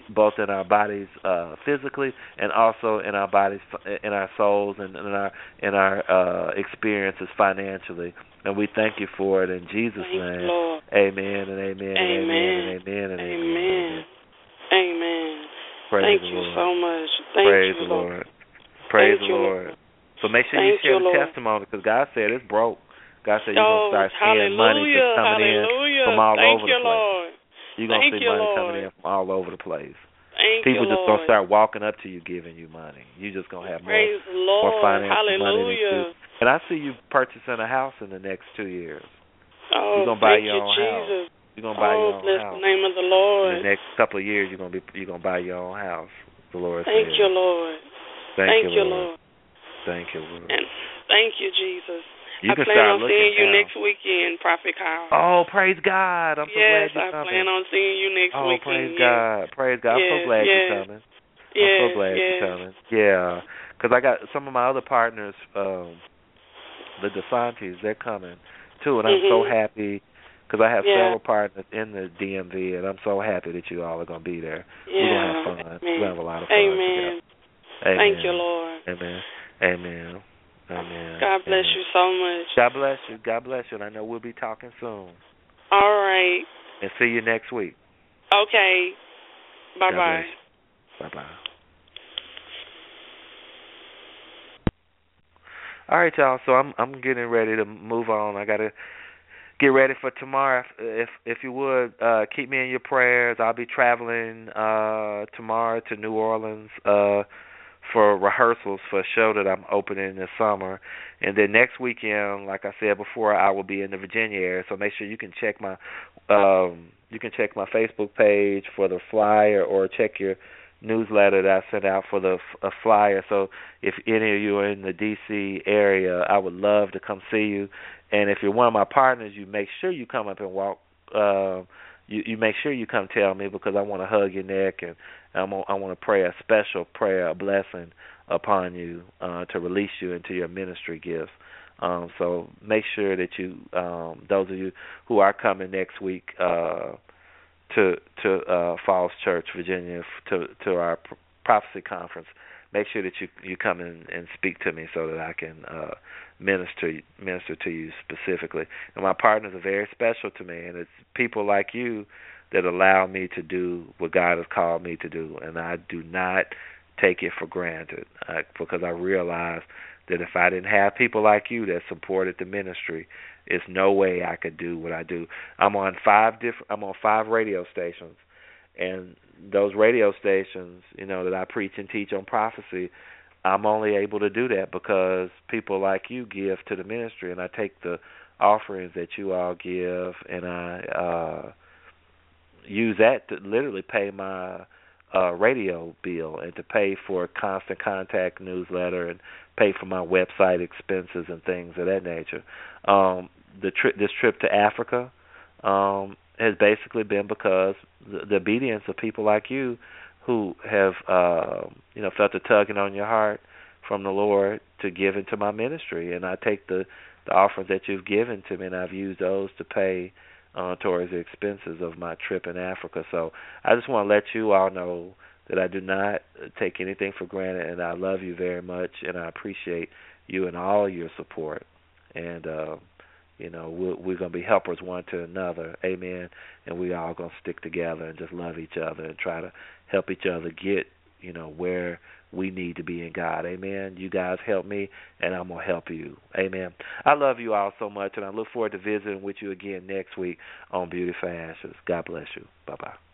in our bodies physically, and also in our bodies, in our souls, and in our experiences financially. And we thank you for it in Jesus' name. Lord. Amen and amen. Amen. And amen and amen. Amen. Amen. Praise Thank the you Lord. so much. Thank Praise you, the Lord. Praise Thank the you, Lord. So make sure you share the testimony, because God said it's broke. God said you're going to start seeing money just coming in from all over the place. Lord. You're going to see money coming in from all over the place. People just going to start walking up to you, giving you money. You're just going to have more financial money than you. And I see you purchasing a house in the next 2 years. Oh, you're going to buy thank your you, own Jesus. house. You're going to buy your own bless house. the name of the Lord. In the next couple of years, you're going to buy your own house. The Lord Thank says. you, Lord. Thank you, Lord. Thank you, Lord. And thank you, Jesus. You can plan on start seeing you now. next weekend, Prophet Kyle. Oh, praise God. I'm so glad you're coming. Yes, I plan on seeing you next weekend. Praise God. Praise God. I'm so glad you're coming. I'm so glad you're coming. Yeah. Because I got some of my other partners, the DeSantis, they're coming, too. And I'm so happy because I have several partners in the DMV, and I'm so happy that you all are going to be there. We're going to have fun. We're going to have a lot of fun together. Amen. Thank you, Lord. Amen. Amen. Amen. God bless you so much. God bless you. God bless you. And I know we'll be talking soon. All right. And see you next week. Okay. Bye-bye. Bye-bye. All right, y'all. So I'm getting ready to move on. I got to get ready for tomorrow. If you would, keep me in your prayers. I'll be traveling tomorrow to New Orleans for rehearsals for a show that I'm opening this summer. And then next weekend, like I said before, I will be in the Virginia area. So make sure you can check my Facebook page for the flyer, or check your newsletter that I sent out for the flyer. So if any of you are in the D.C. area, I would love to come see you. And if you're one of my partners, you make sure you come up and walk. You make sure you come tell me, because I want to hug your neck, and I want to pray a special prayer, a blessing upon you to release you into your ministry gifts. So make sure that you, those of you who are coming next week to Falls Church, Virginia, to our prophecy conference, make sure that you come in and speak to me so that I can minister to you specifically. And my partners are very special to me, and it's people like you that allow me to do what God has called me to do, and I do not take it for granted, because I realize that if I didn't have people like you that supported the ministry, there's no way I could do what I do. I'm on 5 radio stations, and those radio stations, that I preach and teach on prophecy, I'm only able to do that because people like you give to the ministry, and I take the offerings that you all give, and I use that to literally pay my radio bill, and to pay for Constant Contact newsletter, and pay for my website expenses and things of that nature. This trip to Africa has basically been because the obedience of people like you, who have felt the tugging on your heart from the Lord to give into my ministry, and I take the offerings that you've given to me, and I've used those to pay towards the expenses of my trip in Africa. So I just want to let you all know that I do not take anything for granted, and I love you very much, and I appreciate you and all your support. And we're going to be helpers one to another, amen. And we all going to stick together and just love each other and try to help each other get where we need to be in God, amen. You guys help me, and I'm going to help you, amen. I love you all so much, and I look forward to visiting with you again next week on Beauty for Ashes. God bless you. Bye-bye.